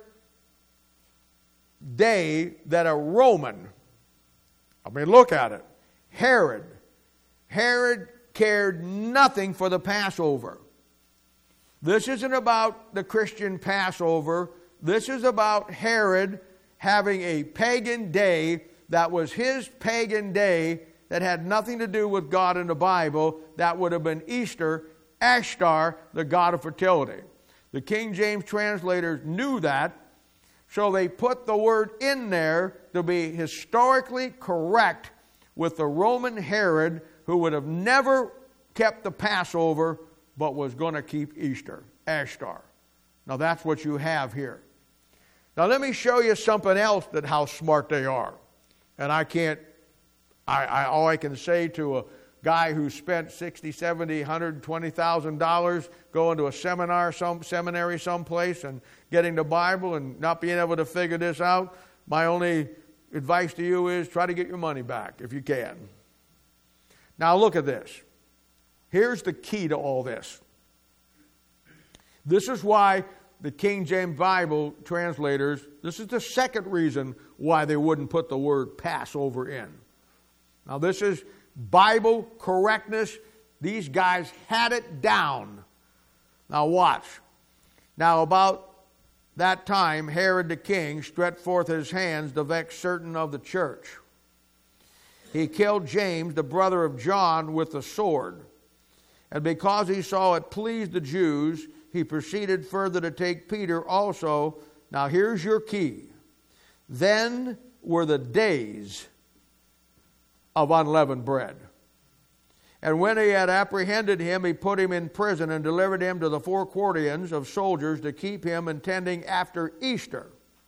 day that a Roman, I mean, look at it, Herod, Herod cared nothing for the Passover. This isn't about the Christian Passover. This is about Herod having a pagan day that was his pagan day that had nothing to do with God in the Bible. That would have been Easter, Ashtar, the god of fertility. The King James translators knew that, so they put the word in there to be historically correct with the Roman Herod, who would have never kept the Passover but was going to keep Easter, Ashtar. Now that's what you have here. Now let me show you something else, that how smart they are. And I can't, I, I all I can say to a guy who spent sixty, seventy, one hundred twenty thousand dollars going to a seminar, some seminary someplace and getting the Bible and not being able to figure this out, my only advice to you is try to get your money back if you can. Now look at this. Here's the key to all this. This is why the King James Bible translators, this is the second reason why they wouldn't put the word Passover in. Now this is Bible correctness These guys had it down. Now watch. Now about that time, Herod the king stretched forth his hands to vex certain of the church. He killed James, the brother of John, with the sword. And because he saw it pleased the Jews, he proceeded further to take Peter also. Now here's your key. Then were the days of unleavened bread. And when he had apprehended him, he put him in prison and delivered him to the four quaternions of soldiers to keep him intending after Easter.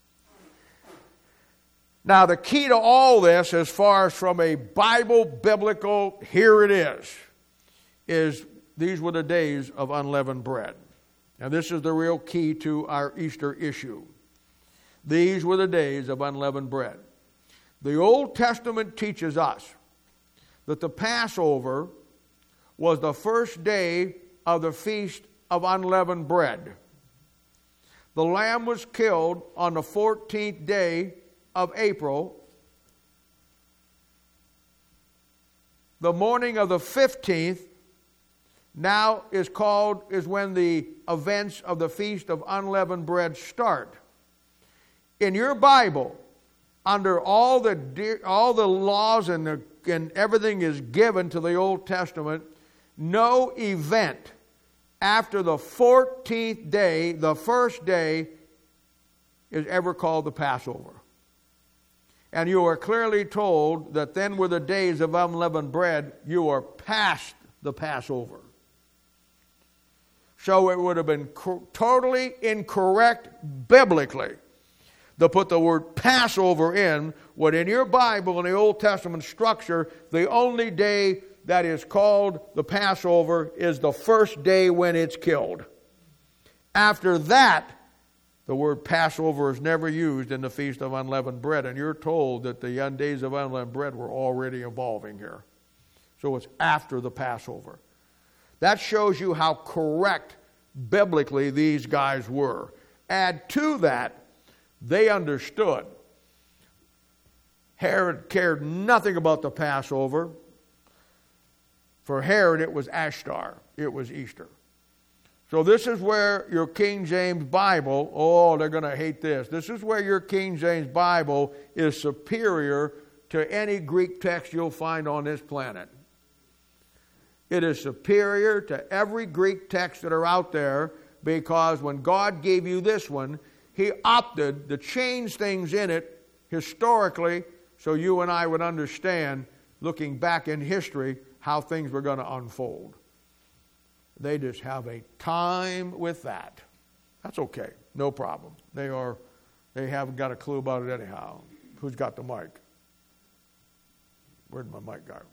Now the key to all this, as far as from a Bible, biblical, here it is, is these were the days of unleavened bread. Now this is the real key to our Easter issue. These were the days of unleavened bread. The Old Testament teaches us that the Passover was the first day of the Feast of Unleavened Bread. The lamb was killed on the fourteenth day of April. The morning of the fifteenth now is called, is when the events of the Feast of Unleavened Bread start. In your Bible, under all the all the laws and, the, and everything is given to the Old Testament, no event after the fourteenth day, the first day, is ever called the Passover. And you are clearly told that then were the days of unleavened bread. You are past the Passover. So it would have been co- totally incorrect biblically to put the word Passover in, what in your Bible, in the Old Testament structure, the only day that is called the Passover is the first day when it's killed. After that, the word Passover is never used in the Feast of Unleavened Bread, and you're told that the days of unleavened bread were already evolving here. So it's after the Passover. That shows you how correct biblically these guys were. Add to that, they understood. Herod cared nothing about the Passover. For Herod, it was Ashtar. It was Easter. So this is where your King James Bible, oh, they're going to hate this. This is where your King James Bible is superior to any Greek text you'll find on this planet. It is superior to every Greek text that are out there, because when God gave you this one, He opted to change things in it historically so you and I would understand, looking back in history, how things were going to unfold. They just have a time with that. That's okay. No problem. They are, they haven't got a clue about it anyhow. Who's got the mic? Where'd my mic go?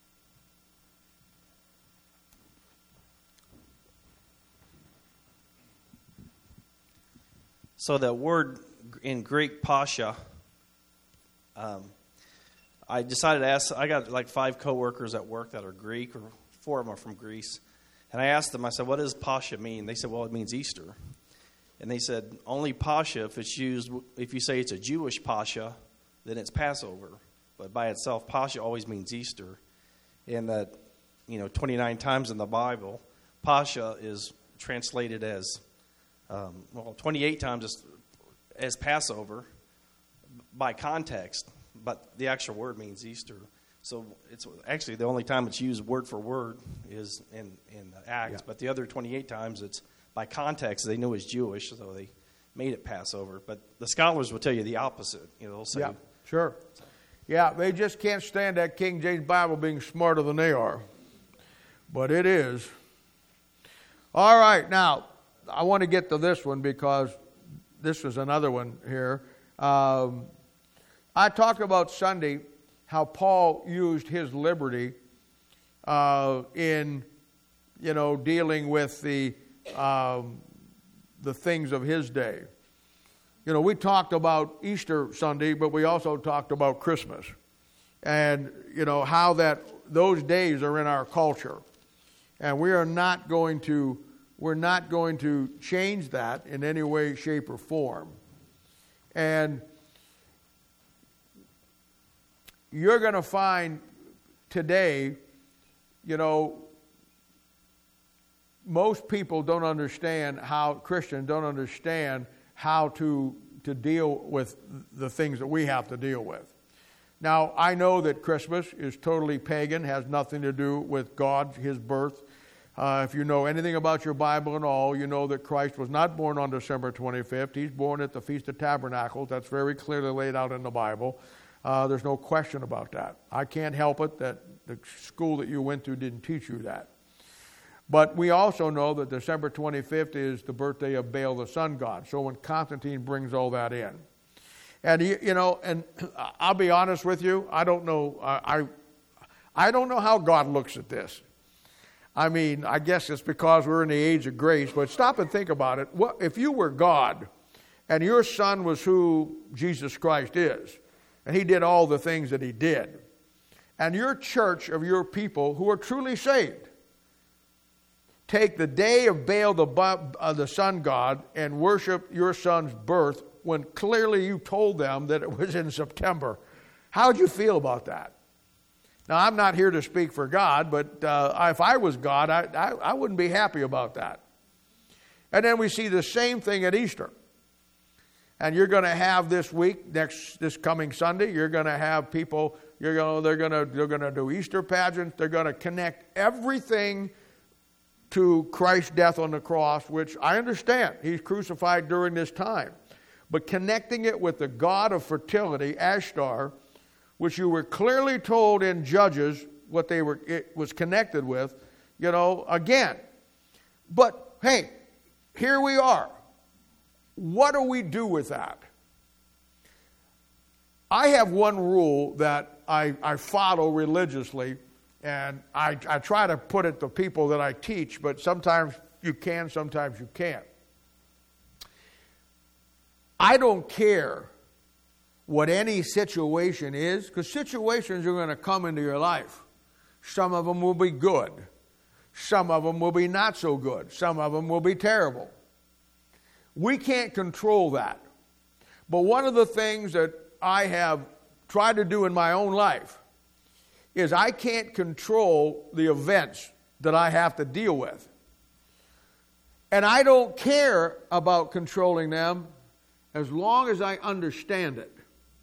So that word in Greek, pascha, um, I decided to ask, I got like five coworkers at work that are Greek, or four of them are from Greece. And I asked them, I said, what does pascha mean? They said, well, it means Easter. And they said, only pascha, if it's used, if you say it's a Jewish pascha, then it's Passover. But by itself, pascha always means Easter. And that, you know, twenty-nine times in the Bible, pascha is translated as, um, well, twenty-eight times as, as Passover by context. But the actual word means Easter. So it's actually the only time it's used word for word is in, in Acts. Yeah. But the other twenty-eight times it's by context. They knew it's Jewish, so they made it Passover. But the scholars will tell you the opposite. You know, they'll say, yeah, sure. Yeah, they just can't stand that King James Bible being smarter than they are. But it is. All right, now, I want to get to this one because this is another one here. Um, I talked about Sunday how Paul used his liberty uh, in, you know, dealing with the um, the things of his day. You know, we talked about Easter Sunday, but we also talked about Christmas, and you know how that those days are in our culture, and we are not going to we're not going to change that in any way, shape, or form, and you're going to find today, you know, most people don't understand how, Christians don't understand how to, to deal with the things that we have to deal with. Now, I know that Christmas is totally pagan, has nothing to do with God, his birth. Uh, if you know anything about your Bible and all, you know that Christ was not born on December twenty-fifth. He's born at the Feast of Tabernacles. That's very clearly laid out in the Bible. Uh, there's no question about that. I can't help it that the school that you went to didn't teach you that. But we also know that December twenty-fifth is the birthday of Baal, the sun god. So when Constantine brings all that in. And, you know, and I'll be honest with you, I don't know, I, I don't know how God looks at this. I mean, I guess it's because we're in the age of grace, but stop and think about it. What, if you were God and your son was who Jesus Christ is, and he did all the things that he did, and your church of your people who are truly saved take the day of Baal, the, uh, the sun god, and worship your son's birth when clearly you told them that it was in September, how would you feel about that? Now, I'm not here to speak for God, but uh, if I was God, I, I, I wouldn't be happy about that. And then we see the same thing at Easter. And you're going to have this week, next this coming Sunday, you're going to have people, you're going, they're going to they're going to do Easter pageants. They're going to connect everything to Christ's death on the cross, which I understand. He's crucified during this time. But connecting it with the god of fertility, Ashtar, which you were clearly told in Judges what they were it was connected with, you know, again. But hey, here we are. What do we do with that? I have one rule that I, I follow religiously, and I, I try to put it to people that I teach, but sometimes you can, sometimes you can't. I don't care what any situation is, because situations are going to come into your life. Some of them will be good. Some of them will be not so good. Some of them will be terrible. We can't control that. But one of the things that I have tried to do in my own life is I can't control the events that I have to deal with. And I don't care about controlling them as long as I understand it.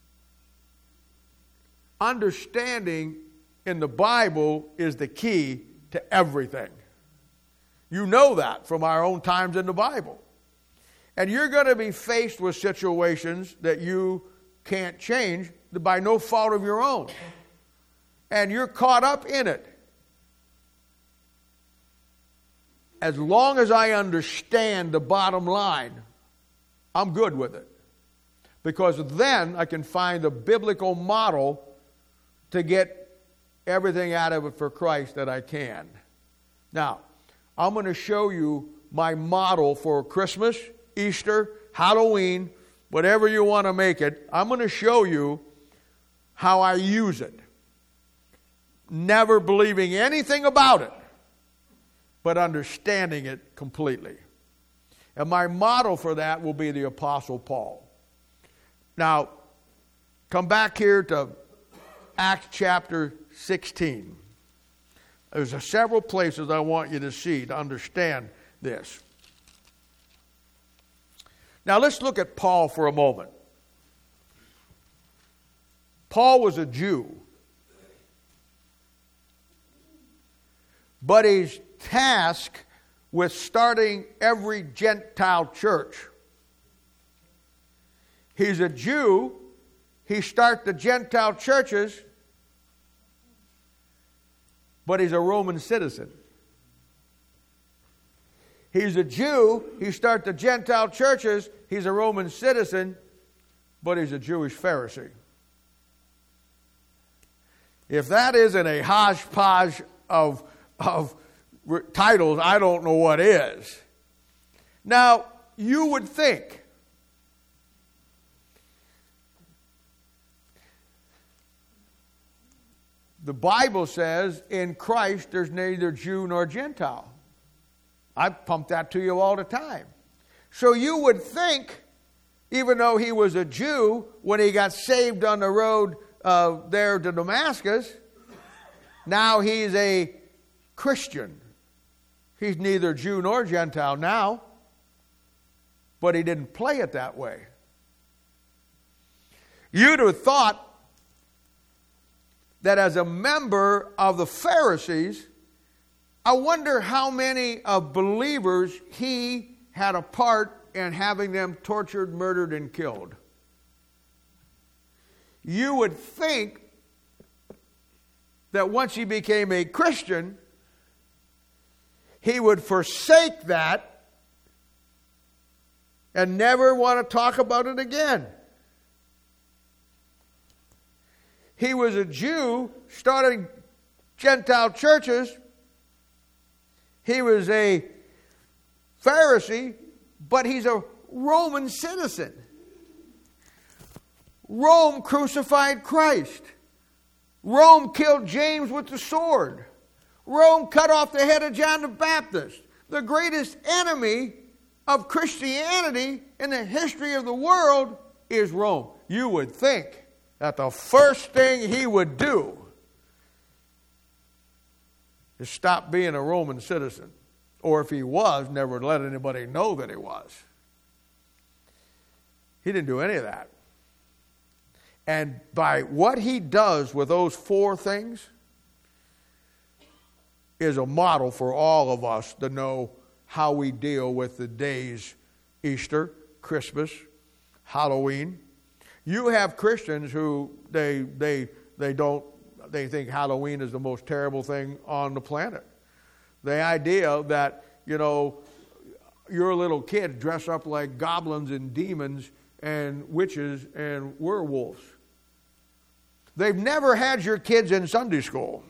Understanding in the Bible is the key to everything. You know that from our own times in the Bible. And you're going to be faced with situations that you can't change by no fault of your own. And you're caught up in it. As long as I understand the bottom line, I'm good with it. Because then I can find a biblical model to get everything out of it for Christ that I can. Now, I'm going to show you my model for Christmas, Easter, Halloween, whatever you want to make it. I'm going to show you how I use it. Never believing anything about it, but understanding it completely. And my model for that will be the Apostle Paul. Now, come back here to Acts chapter sixteen. There's a several places I want you to see to understand this. Now, let's look at Paul for a moment. Paul was a Jew, but he's tasked with starting every Gentile church. He's a Jew. He starts the Gentile churches, but he's a Roman citizen. He's a Jew. He starts the Gentile churches. He's a Roman citizen, but he's a Jewish Pharisee. If that isn't a hodgepodge of, of titles, I don't know what is. Now, you would think the Bible says in Christ there's neither Jew nor Gentile. I pump that to you all the time. So you would think, even though he was a Jew, when he got saved on the road uh, there to Damascus, now he's a Christian. He's neither Jew nor Gentile now, but he didn't play it that way. You'd have thought that as a member of the Pharisees, I wonder how many of believers he had a part in having them tortured, murdered, and killed. You would think that once he became a Christian, he would forsake that and never want to talk about it again. He was a Jew starting Gentile churches. He was a Pharisee, but he's a Roman citizen. Rome crucified Christ. Rome killed James with the sword. Rome cut off the head of John the Baptist. The greatest enemy of Christianity in the history of the world is Rome. You would think that the first thing he would do is stop being a Roman citizen. Or if he was, never let anybody know that he was. He didn't do any of that. And by what he does with those four things is a model for all of us to know how we deal with the days Easter, Christmas, Halloween. You have Christians who they they they don't they think Halloween is the most terrible thing on the planet. The idea that, you know, your little kid dress up like goblins and demons and witches and werewolves. They've never had your kids in Sunday school.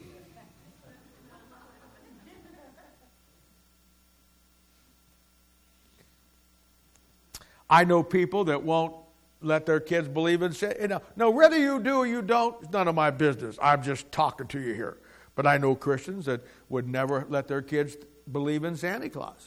I know people that won't let their kids believe in Santa. You know, no, whether you do or you don't, it's none of my business. I'm just talking to you here. But I know Christians that would never let their kids believe in Santa Claus.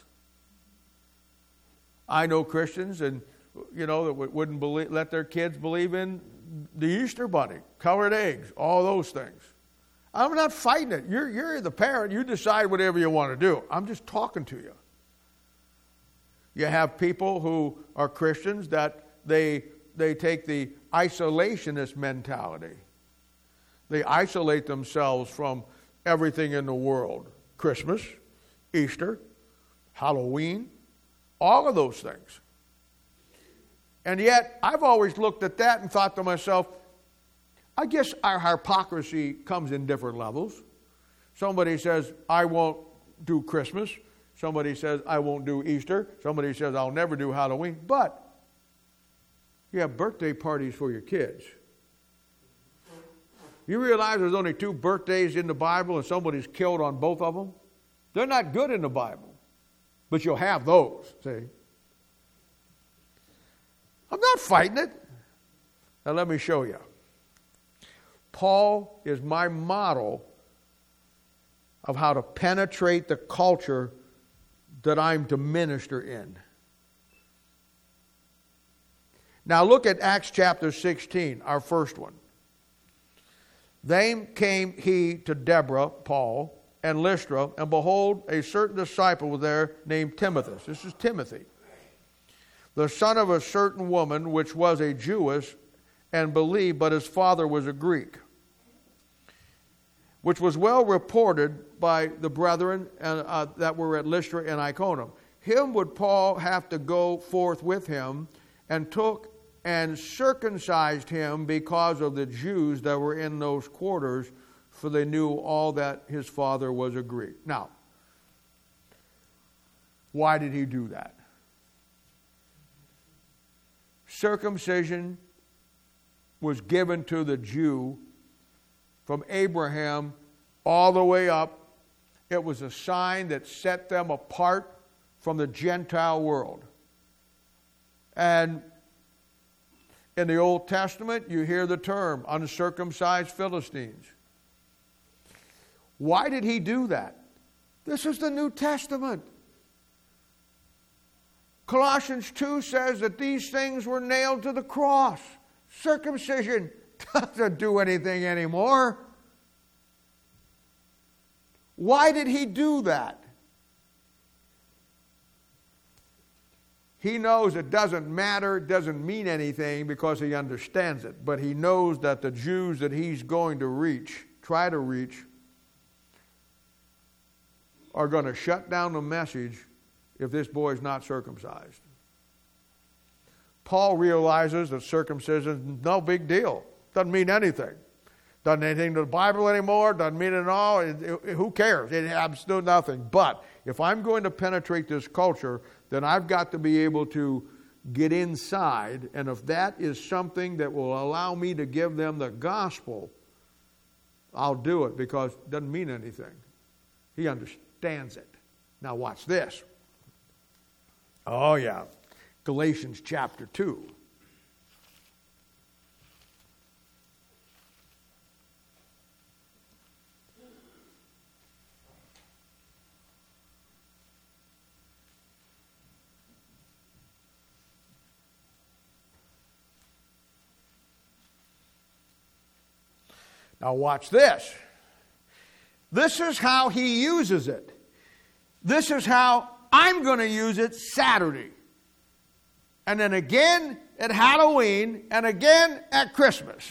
I know Christians and you know that wouldn't believe, let their kids believe in the Easter bunny, colored eggs, all those things. I'm not fighting it. You're you're the parent. You decide whatever you want to do. I'm just talking to you. You have people who are Christians that they they take the isolationist mentality. They isolate themselves from everything in the world. Christmas, Easter, Halloween, all of those things. And yet, I've always looked at that and thought to myself, I guess our hypocrisy comes in different levels. Somebody says, I won't do Christmas. Somebody says, I won't do Easter. Somebody says, I'll never do Halloween. But you have birthday parties for your kids. You realize there's only two birthdays in the Bible and somebody's killed on both of them? They're not good in the Bible. But you'll have those, see? I'm not fighting it. Now let me show you. Paul is my model of how to penetrate the culture that I'm to minister in. Now look at Acts chapter sixteen, our first one. Then came he to Deborah, Paul, and Lystra, and behold, a certain disciple was there named Timothy. This is Timothy, the son of a certain woman, which was a Jewess, and believed, but his father was a Greek, which was well reported by the brethren uh, uh, that were at Lystra and Iconium. Him would Paul have to go forth with him, and took and circumcised him because of the Jews that were in those quarters, for they knew all that his father was a Greek. Now, why did he do that? Circumcision was given to the Jew from Abraham all the way up. It was a sign that set them apart from the Gentile world. And in the Old Testament, you hear the term uncircumcised Philistines. Why did he do that? This is the New Testament. Colossians two says that these things were nailed to the cross. Circumcision doesn't do anything anymore. Why did he do that? He knows it doesn't matter, it doesn't mean anything because he understands it. But he knows that the Jews that he's going to reach, try to reach, are going to shut down the message if this boy is not circumcised. Paul realizes that circumcision is no big deal. Doesn't mean anything. Doesn't anything to the Bible anymore. Doesn't mean it at all. It, it, who cares? It absolutely nothing. But if I'm going to penetrate this culture, then I've got to be able to get inside. And if that is something that will allow me to give them the gospel, I'll do it because it doesn't mean anything. He understands it. Now watch this. Oh yeah. Galatians chapter two. Now watch this. This is how he uses it. This is how I'm going to use it Saturday. And then again at Halloween, and again at Christmas.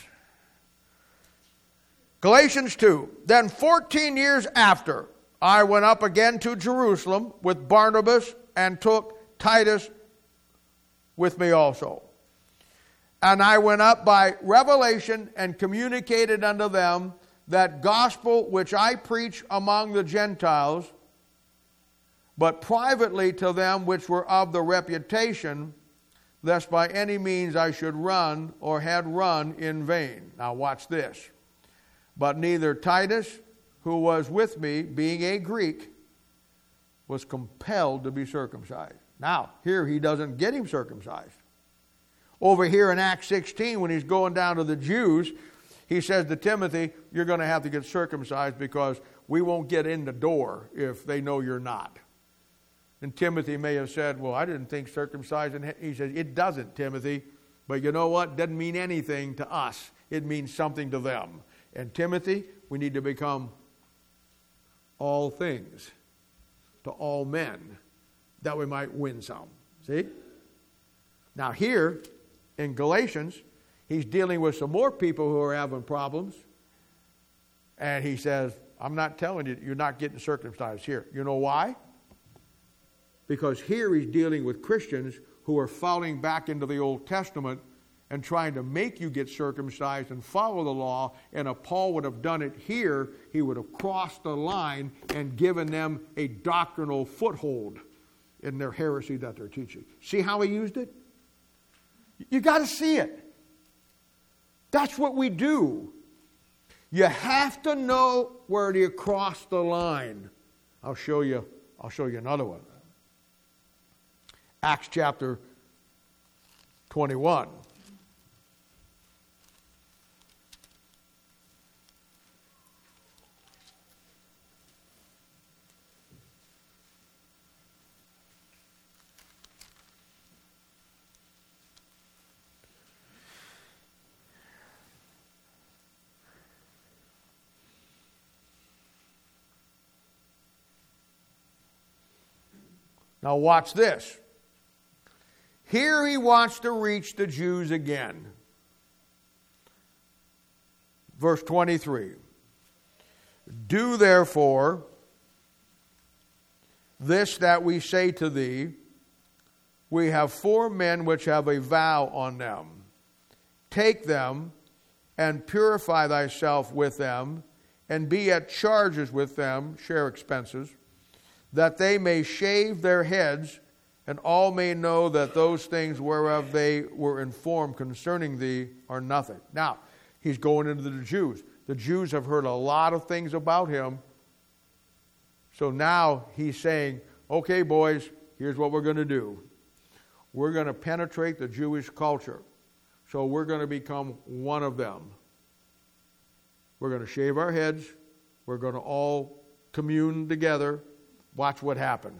Galatians two. Then fourteen years after, I went up again to Jerusalem with Barnabas and took Titus with me also. And I went up by revelation and communicated unto them that gospel which I preach among the Gentiles, but privately to them which were of the reputation, lest by any means I should run or had run in vain. Now watch this. But neither Titus, who was with me, being a Greek, was compelled to be circumcised. Now, here he doesn't get him circumcised. Over here in Acts sixteen, when he's going down to the Jews, he says to Timothy, you're going to have to get circumcised because we won't get in the door if they know you're not. And Timothy may have said, well, I didn't think circumcision. He says, it doesn't, Timothy. But you know what? It doesn't mean anything to us. It means something to them. And Timothy, we need to become all things to all men that we might win some. See? Now here in Galatians, he's dealing with some more people who are having problems. And he says, I'm not telling you, you're not getting circumcised here. You know why? Because here he's dealing with Christians who are falling back into the Old Testament and trying to make you get circumcised and follow the law. And if Paul would have done it here, he would have crossed the line and given them a doctrinal foothold in their heresy that they're teaching. See how he used it? You got to see it. That's what we do. You have to know where you cross the line. I'll show you, I'll show you another one. Acts chapter twenty-one. Now watch this. Here he wants to reach the Jews again. Verse twenty-three. Do therefore this that we say to thee, we have four men which have a vow on them. Take them and purify thyself with them, and be at charges with them, share expenses, that they may shave their heads, and all may know that those things whereof they were informed concerning thee are nothing. Now, he's going into the Jews. The Jews have heard a lot of things about him. So now he's saying, okay, boys, here's what we're going to do. We're going to penetrate the Jewish culture. So we're going to become one of them. We're going to shave our heads. We're going to all commune together. Watch what happens.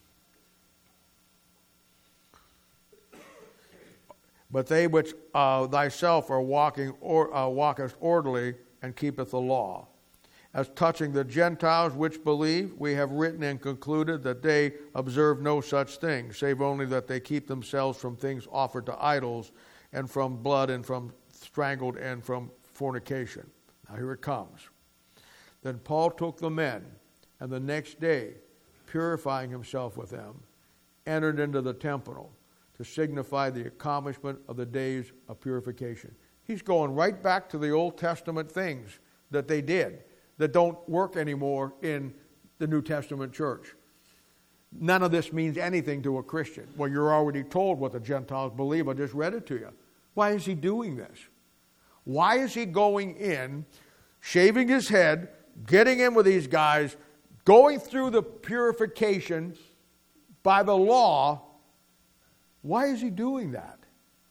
But they which uh, thyself are walking or uh, walkest orderly and keepeth the law. As touching the Gentiles which believe, we have written and concluded that they observe no such thing, save only that they keep themselves from things offered to idols, and from blood, and from strangled, and from fornication. Now here it comes. Then Paul took the men, and the next day, purifying himself with them, entered into the temple to signify the accomplishment of the days of purification. He's going right back to the Old Testament things that they did that don't work anymore in the New Testament church. None of this means anything to a Christian. Well, you're already told what the Gentiles believe. I just read it to you. Why is he doing this? Why is he going in, shaving his head, getting in with these guys, going through the purification by the law? Why is he doing that?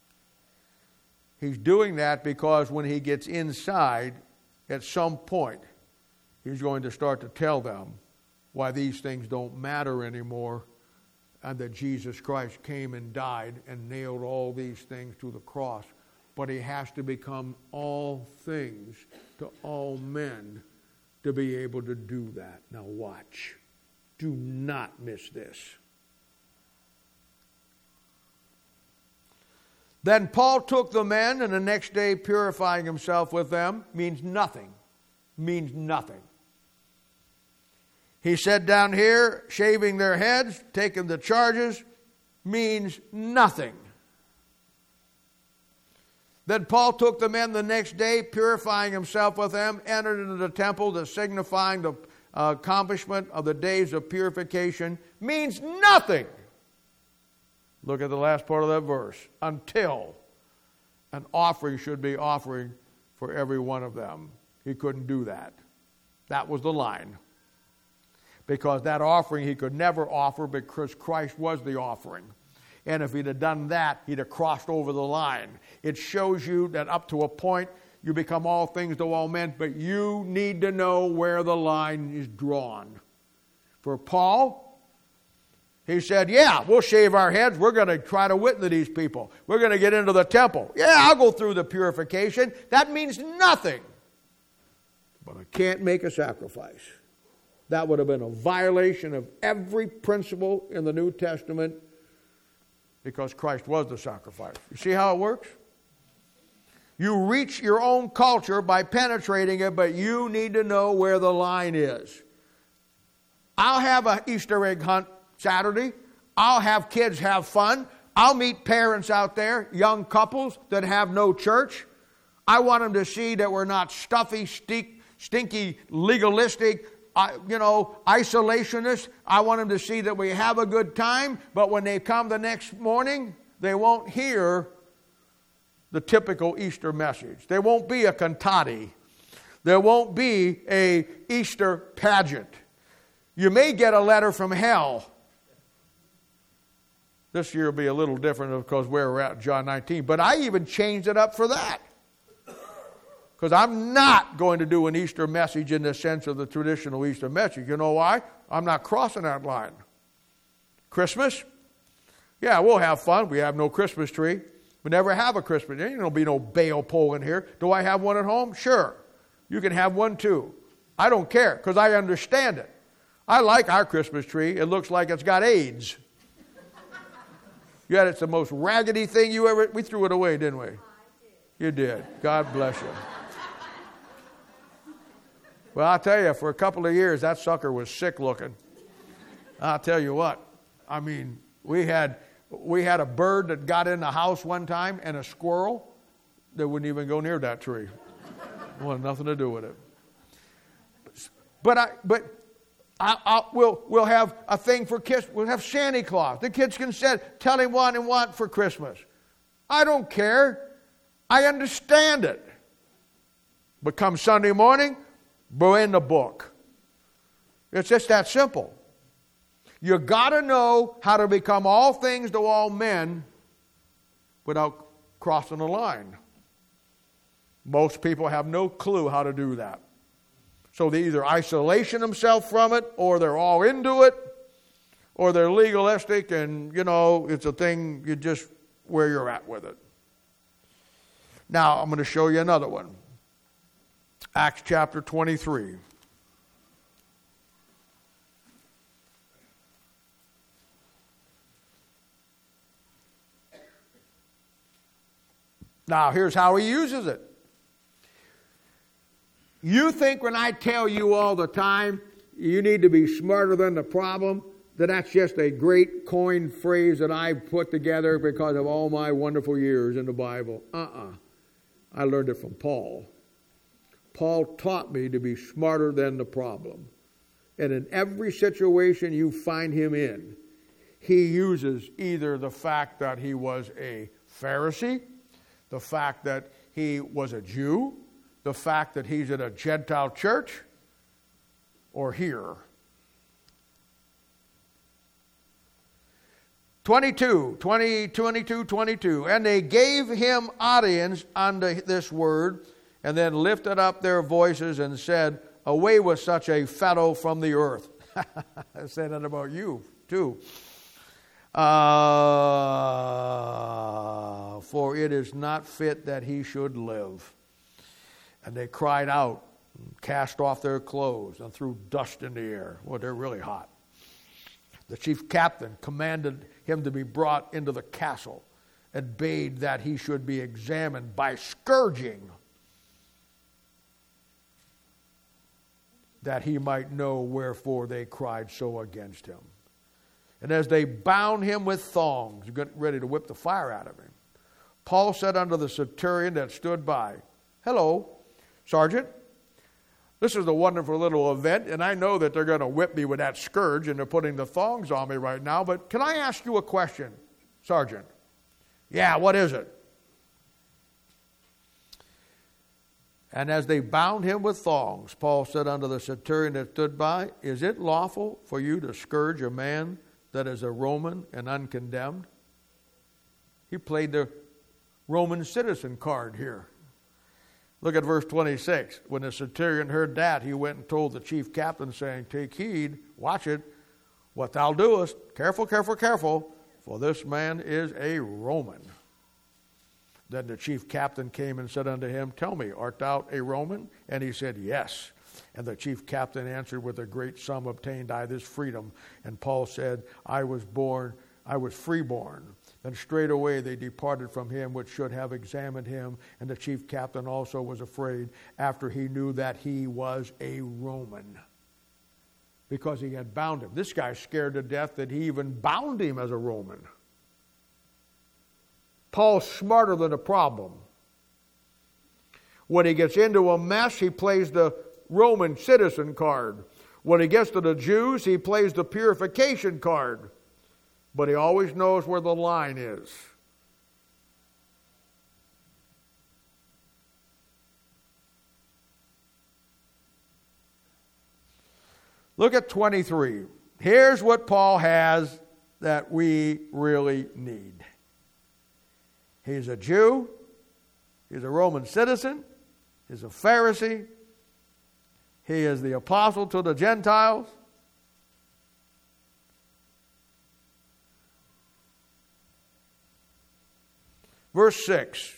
He's doing that because when he gets inside, at some point, he's going to start to tell them why these things don't matter anymore, and that Jesus Christ came and died and nailed all these things to the cross. But he has to become all things to all men to be able to do that. Now watch. Do not miss this. Then Paul took the men, and the next day purifying himself with them means nothing. Means nothing. He said down here, shaving their heads, taking the charges, means nothing. Then Paul took the men the next day, purifying himself with them, entered into the temple, to signifying the uh, accomplishment of the days of purification, means nothing. Look at the last part of that verse. Until an offering should be offering for every one of them. He couldn't do that. That was the line. Because that offering he could never offer because Christ was the offering. And if he'd have done that, he'd have crossed over the line. It shows you that up to a point, you become all things to all men, but you need to know where the line is drawn. For Paul, he said, yeah, we'll shave our heads. We're going to try to witness to these people. We're going to get into the temple. Yeah, I'll go through the purification. That means nothing. But I can't make a sacrifice. That would have been a violation of every principle in the New Testament, because Christ was the sacrifice. You see how it works? You reach your own culture by penetrating it, but you need to know where the line is. I'll have an Easter egg hunt Saturday. I'll have kids have fun. I'll meet parents out there, young couples that have no church. I want them to see that we're not stuffy, stink, stinky, legalistic, Uh, you know, isolationists. I want them to see that we have a good time, but when they come the next morning, they won't hear the typical Easter message. There won't be a cantata. There won't be a Easter pageant. You may get a letter from hell. This year will be a little different because where we're at, John nineteen. But I even changed it up for that. Because I'm not going to do an Easter message in the sense of the traditional Easter message. You know why? I'm not crossing that line. Christmas? Yeah, we'll have fun. We have no Christmas tree. We never have a Christmas tree. There'll be no Baal pole in here. Do I have one at home? Sure. You can have one too. I don't care because I understand it. I like our Christmas tree. It looks like it's got AIDS. Yeah, it's the most raggedy thing you ever... We threw it away, didn't we? You did. God bless you. Well, I'll tell you, for a couple of years, that sucker was sick looking. I'll tell you what. I mean, we had we had a bird that got in the house one time and a squirrel that wouldn't even go near that tree. Wanted nothing to do with it. But I but I, I we'll we'll have a thing for kids. We'll have Santa Claus. The kids can say, tell him what and what for Christmas. I don't care. I understand it. But come Sunday morning, we're in the book. It's just that simple. You got to know how to become all things to all men without crossing the line. Most people have no clue how to do that. So they either isolation themselves from it, or they're all into it, or they're legalistic and, you know, it's a thing, you just where you're at with it. Now, I'm going to show you another one. Acts chapter twenty-three. Now, here's how he uses it. You think when I tell you all the time, you need to be smarter than the problem, that that's just a great coined phrase that I put together because of all my wonderful years in the Bible. Uh-uh. I learned it from Paul. Paul taught me to be smarter than the problem. And in every situation you find him in, he uses either the fact that he was a Pharisee, the fact that he was a Jew, the fact that he's in a Gentile church, or here. twenty-two, twenty, twenty-two, twenty-two. And they gave him audience unto this word, and then lifted up their voices and said, away with such a fellow from the earth. I said that about you, too. Uh, for it is not fit that he should live. And they cried out, and cast off their clothes, and threw dust in the air. Well, they're really hot. The chief captain commanded him to be brought into the castle, and bade that he should be examined by scourging, that he might know wherefore they cried so against him. And as they bound him with thongs, getting ready to whip the fire out of him, Paul said unto the centurion that stood by, hello, Sergeant, this is a wonderful little event, and I know that they're going to whip me with that scourge, and they're putting the thongs on me right now, but can I ask you a question, Sergeant? Yeah, what is it? And as they bound him with thongs, Paul said unto the centurion that stood by, is it lawful for you to scourge a man that is a Roman and uncondemned? He played the Roman citizen card here. Look at verse twenty-six. When the centurion heard that, he went and told the chief captain, saying, take heed, watch it, what thou doest. Careful, careful, careful, for this man is a Roman. Then the chief captain came and said unto him, tell me, art thou a Roman? And he said, yes. And the chief captain answered, with a great sum obtained I this freedom. And Paul said, I was born, I was freeborn. And straightway they departed from him which should have examined him. And the chief captain also was afraid, after he knew that he was a Roman, because he had bound him. This guy's scared to death that he even bound him as a Roman. Paul's smarter than the problem. When he gets into a mess, he plays the Roman citizen card. When he gets to the Jews, he plays the purification card. But he always knows where the line is. Look at twenty-three. Here's what Paul has that we really need. He's a Jew. He's a Roman citizen. He's a Pharisee. He is the apostle to the Gentiles. Verse six.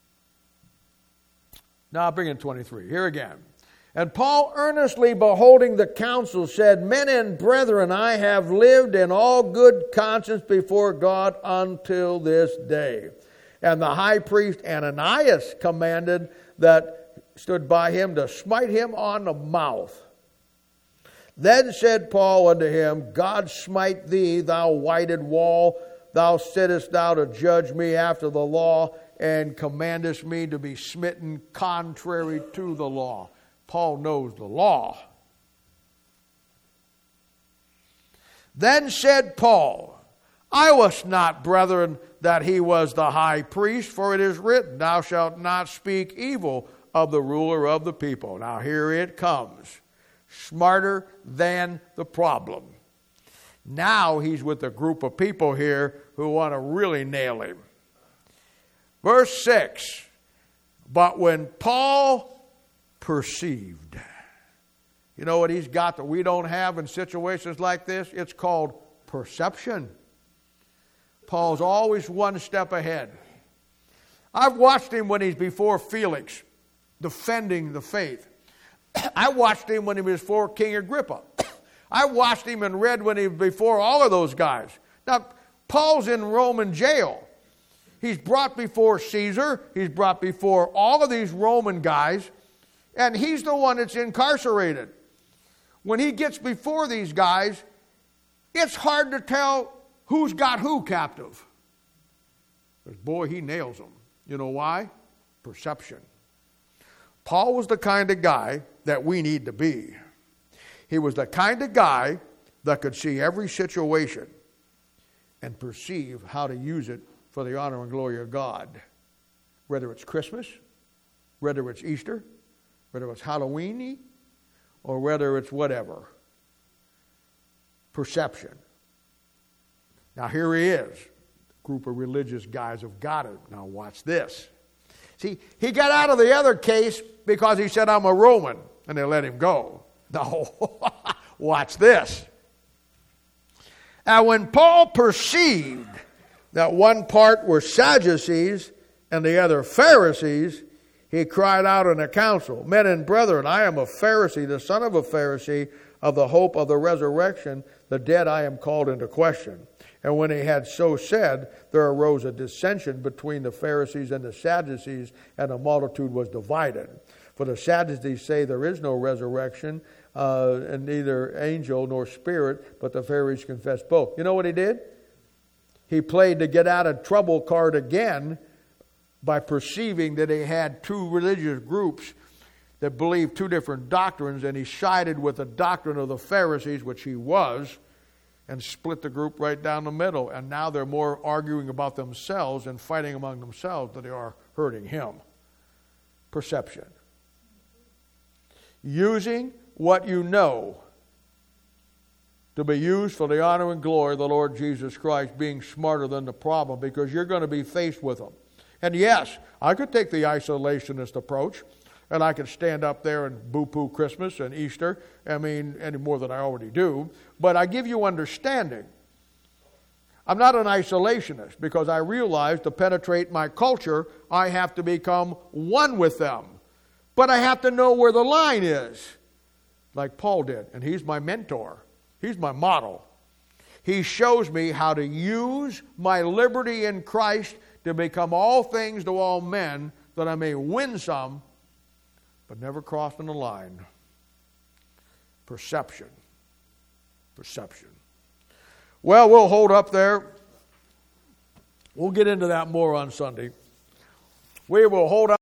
Now I'll bring in twenty-three. Here again. And Paul, earnestly beholding the council, said, men and brethren, I have lived in all good conscience before God until this day. And the high priest Ananias commanded that stood by him to smite him on the mouth. Then said Paul unto him, God smite thee, thou whited wall. Thou sittest thou to judge me after the law, and commandest me to be smitten contrary to the law. Paul knows the law. Then said Paul, I was not, brethren, that he was the high priest, for it is written, thou shalt not speak evil of the ruler of the people. Now here it comes. Smarter than the problem. Now he's with a group of people here who want to really nail him. Verse six. But when Paul perceived. You know what he's got that we don't have in situations like this? It's called perception. Paul's always one step ahead. I've watched him when he's before Felix, defending the faith. I watched him when he was before King Agrippa. I watched him and read when he was before all of those guys. Now, Paul's in Roman jail. He's brought before Caesar. He's brought before all of these Roman guys. And he's the one that's incarcerated. When he gets before these guys, it's hard to tell who's got who captive. Because, boy, he nails them. You know why? Perception. Paul was the kind of guy that we need to be. He was the kind of guy that could see every situation and perceive how to use it for the honor and glory of God. Whether it's Christmas, whether it's Easter, whether it's Halloween, or whether it's whatever. Perception. Now here he is. A group of religious guys have got it. Now watch this. See, he got out of the other case because he said, I'm a Roman, and they let him go. No, watch this. Now when Paul perceived that one part were Sadducees and the other Pharisees, he cried out in the council, Men and brethren, I am a Pharisee, the son of a Pharisee, of the hope of the resurrection. The dead I am called into question. And when he had so said, there arose a dissension between the Pharisees and the Sadducees, and the multitude was divided. For the Sadducees say there is no resurrection, uh, and neither angel nor spirit, but the Pharisees confess both. You know what he did? He played the get out of trouble card again by perceiving that he had two religious groups that believed two different doctrines, and he sided with the doctrine of the Pharisees, which he was, and split the group right down the middle. And now they're more arguing about themselves and fighting among themselves than they are hurting him. Perception. Using what you know to be used for the honor and glory of the Lord Jesus Christ, being smarter than the problem, because you're going to be faced with them. And yes, I could take the isolationist approach, and I could stand up there and boo-poo Christmas and Easter, I mean, any more than I already do. But I give you understanding. I'm not an isolationist, because I realize to penetrate my culture, I have to become one with them. But I have to know where the line is, like Paul did. And he's my mentor. He's my model. He shows me how to use my liberty in Christ to become all things to all men, that I may win some, but never crossing the line. Perception. Perception. Well, we'll hold up there. We'll get into that more on Sunday. We will hold up.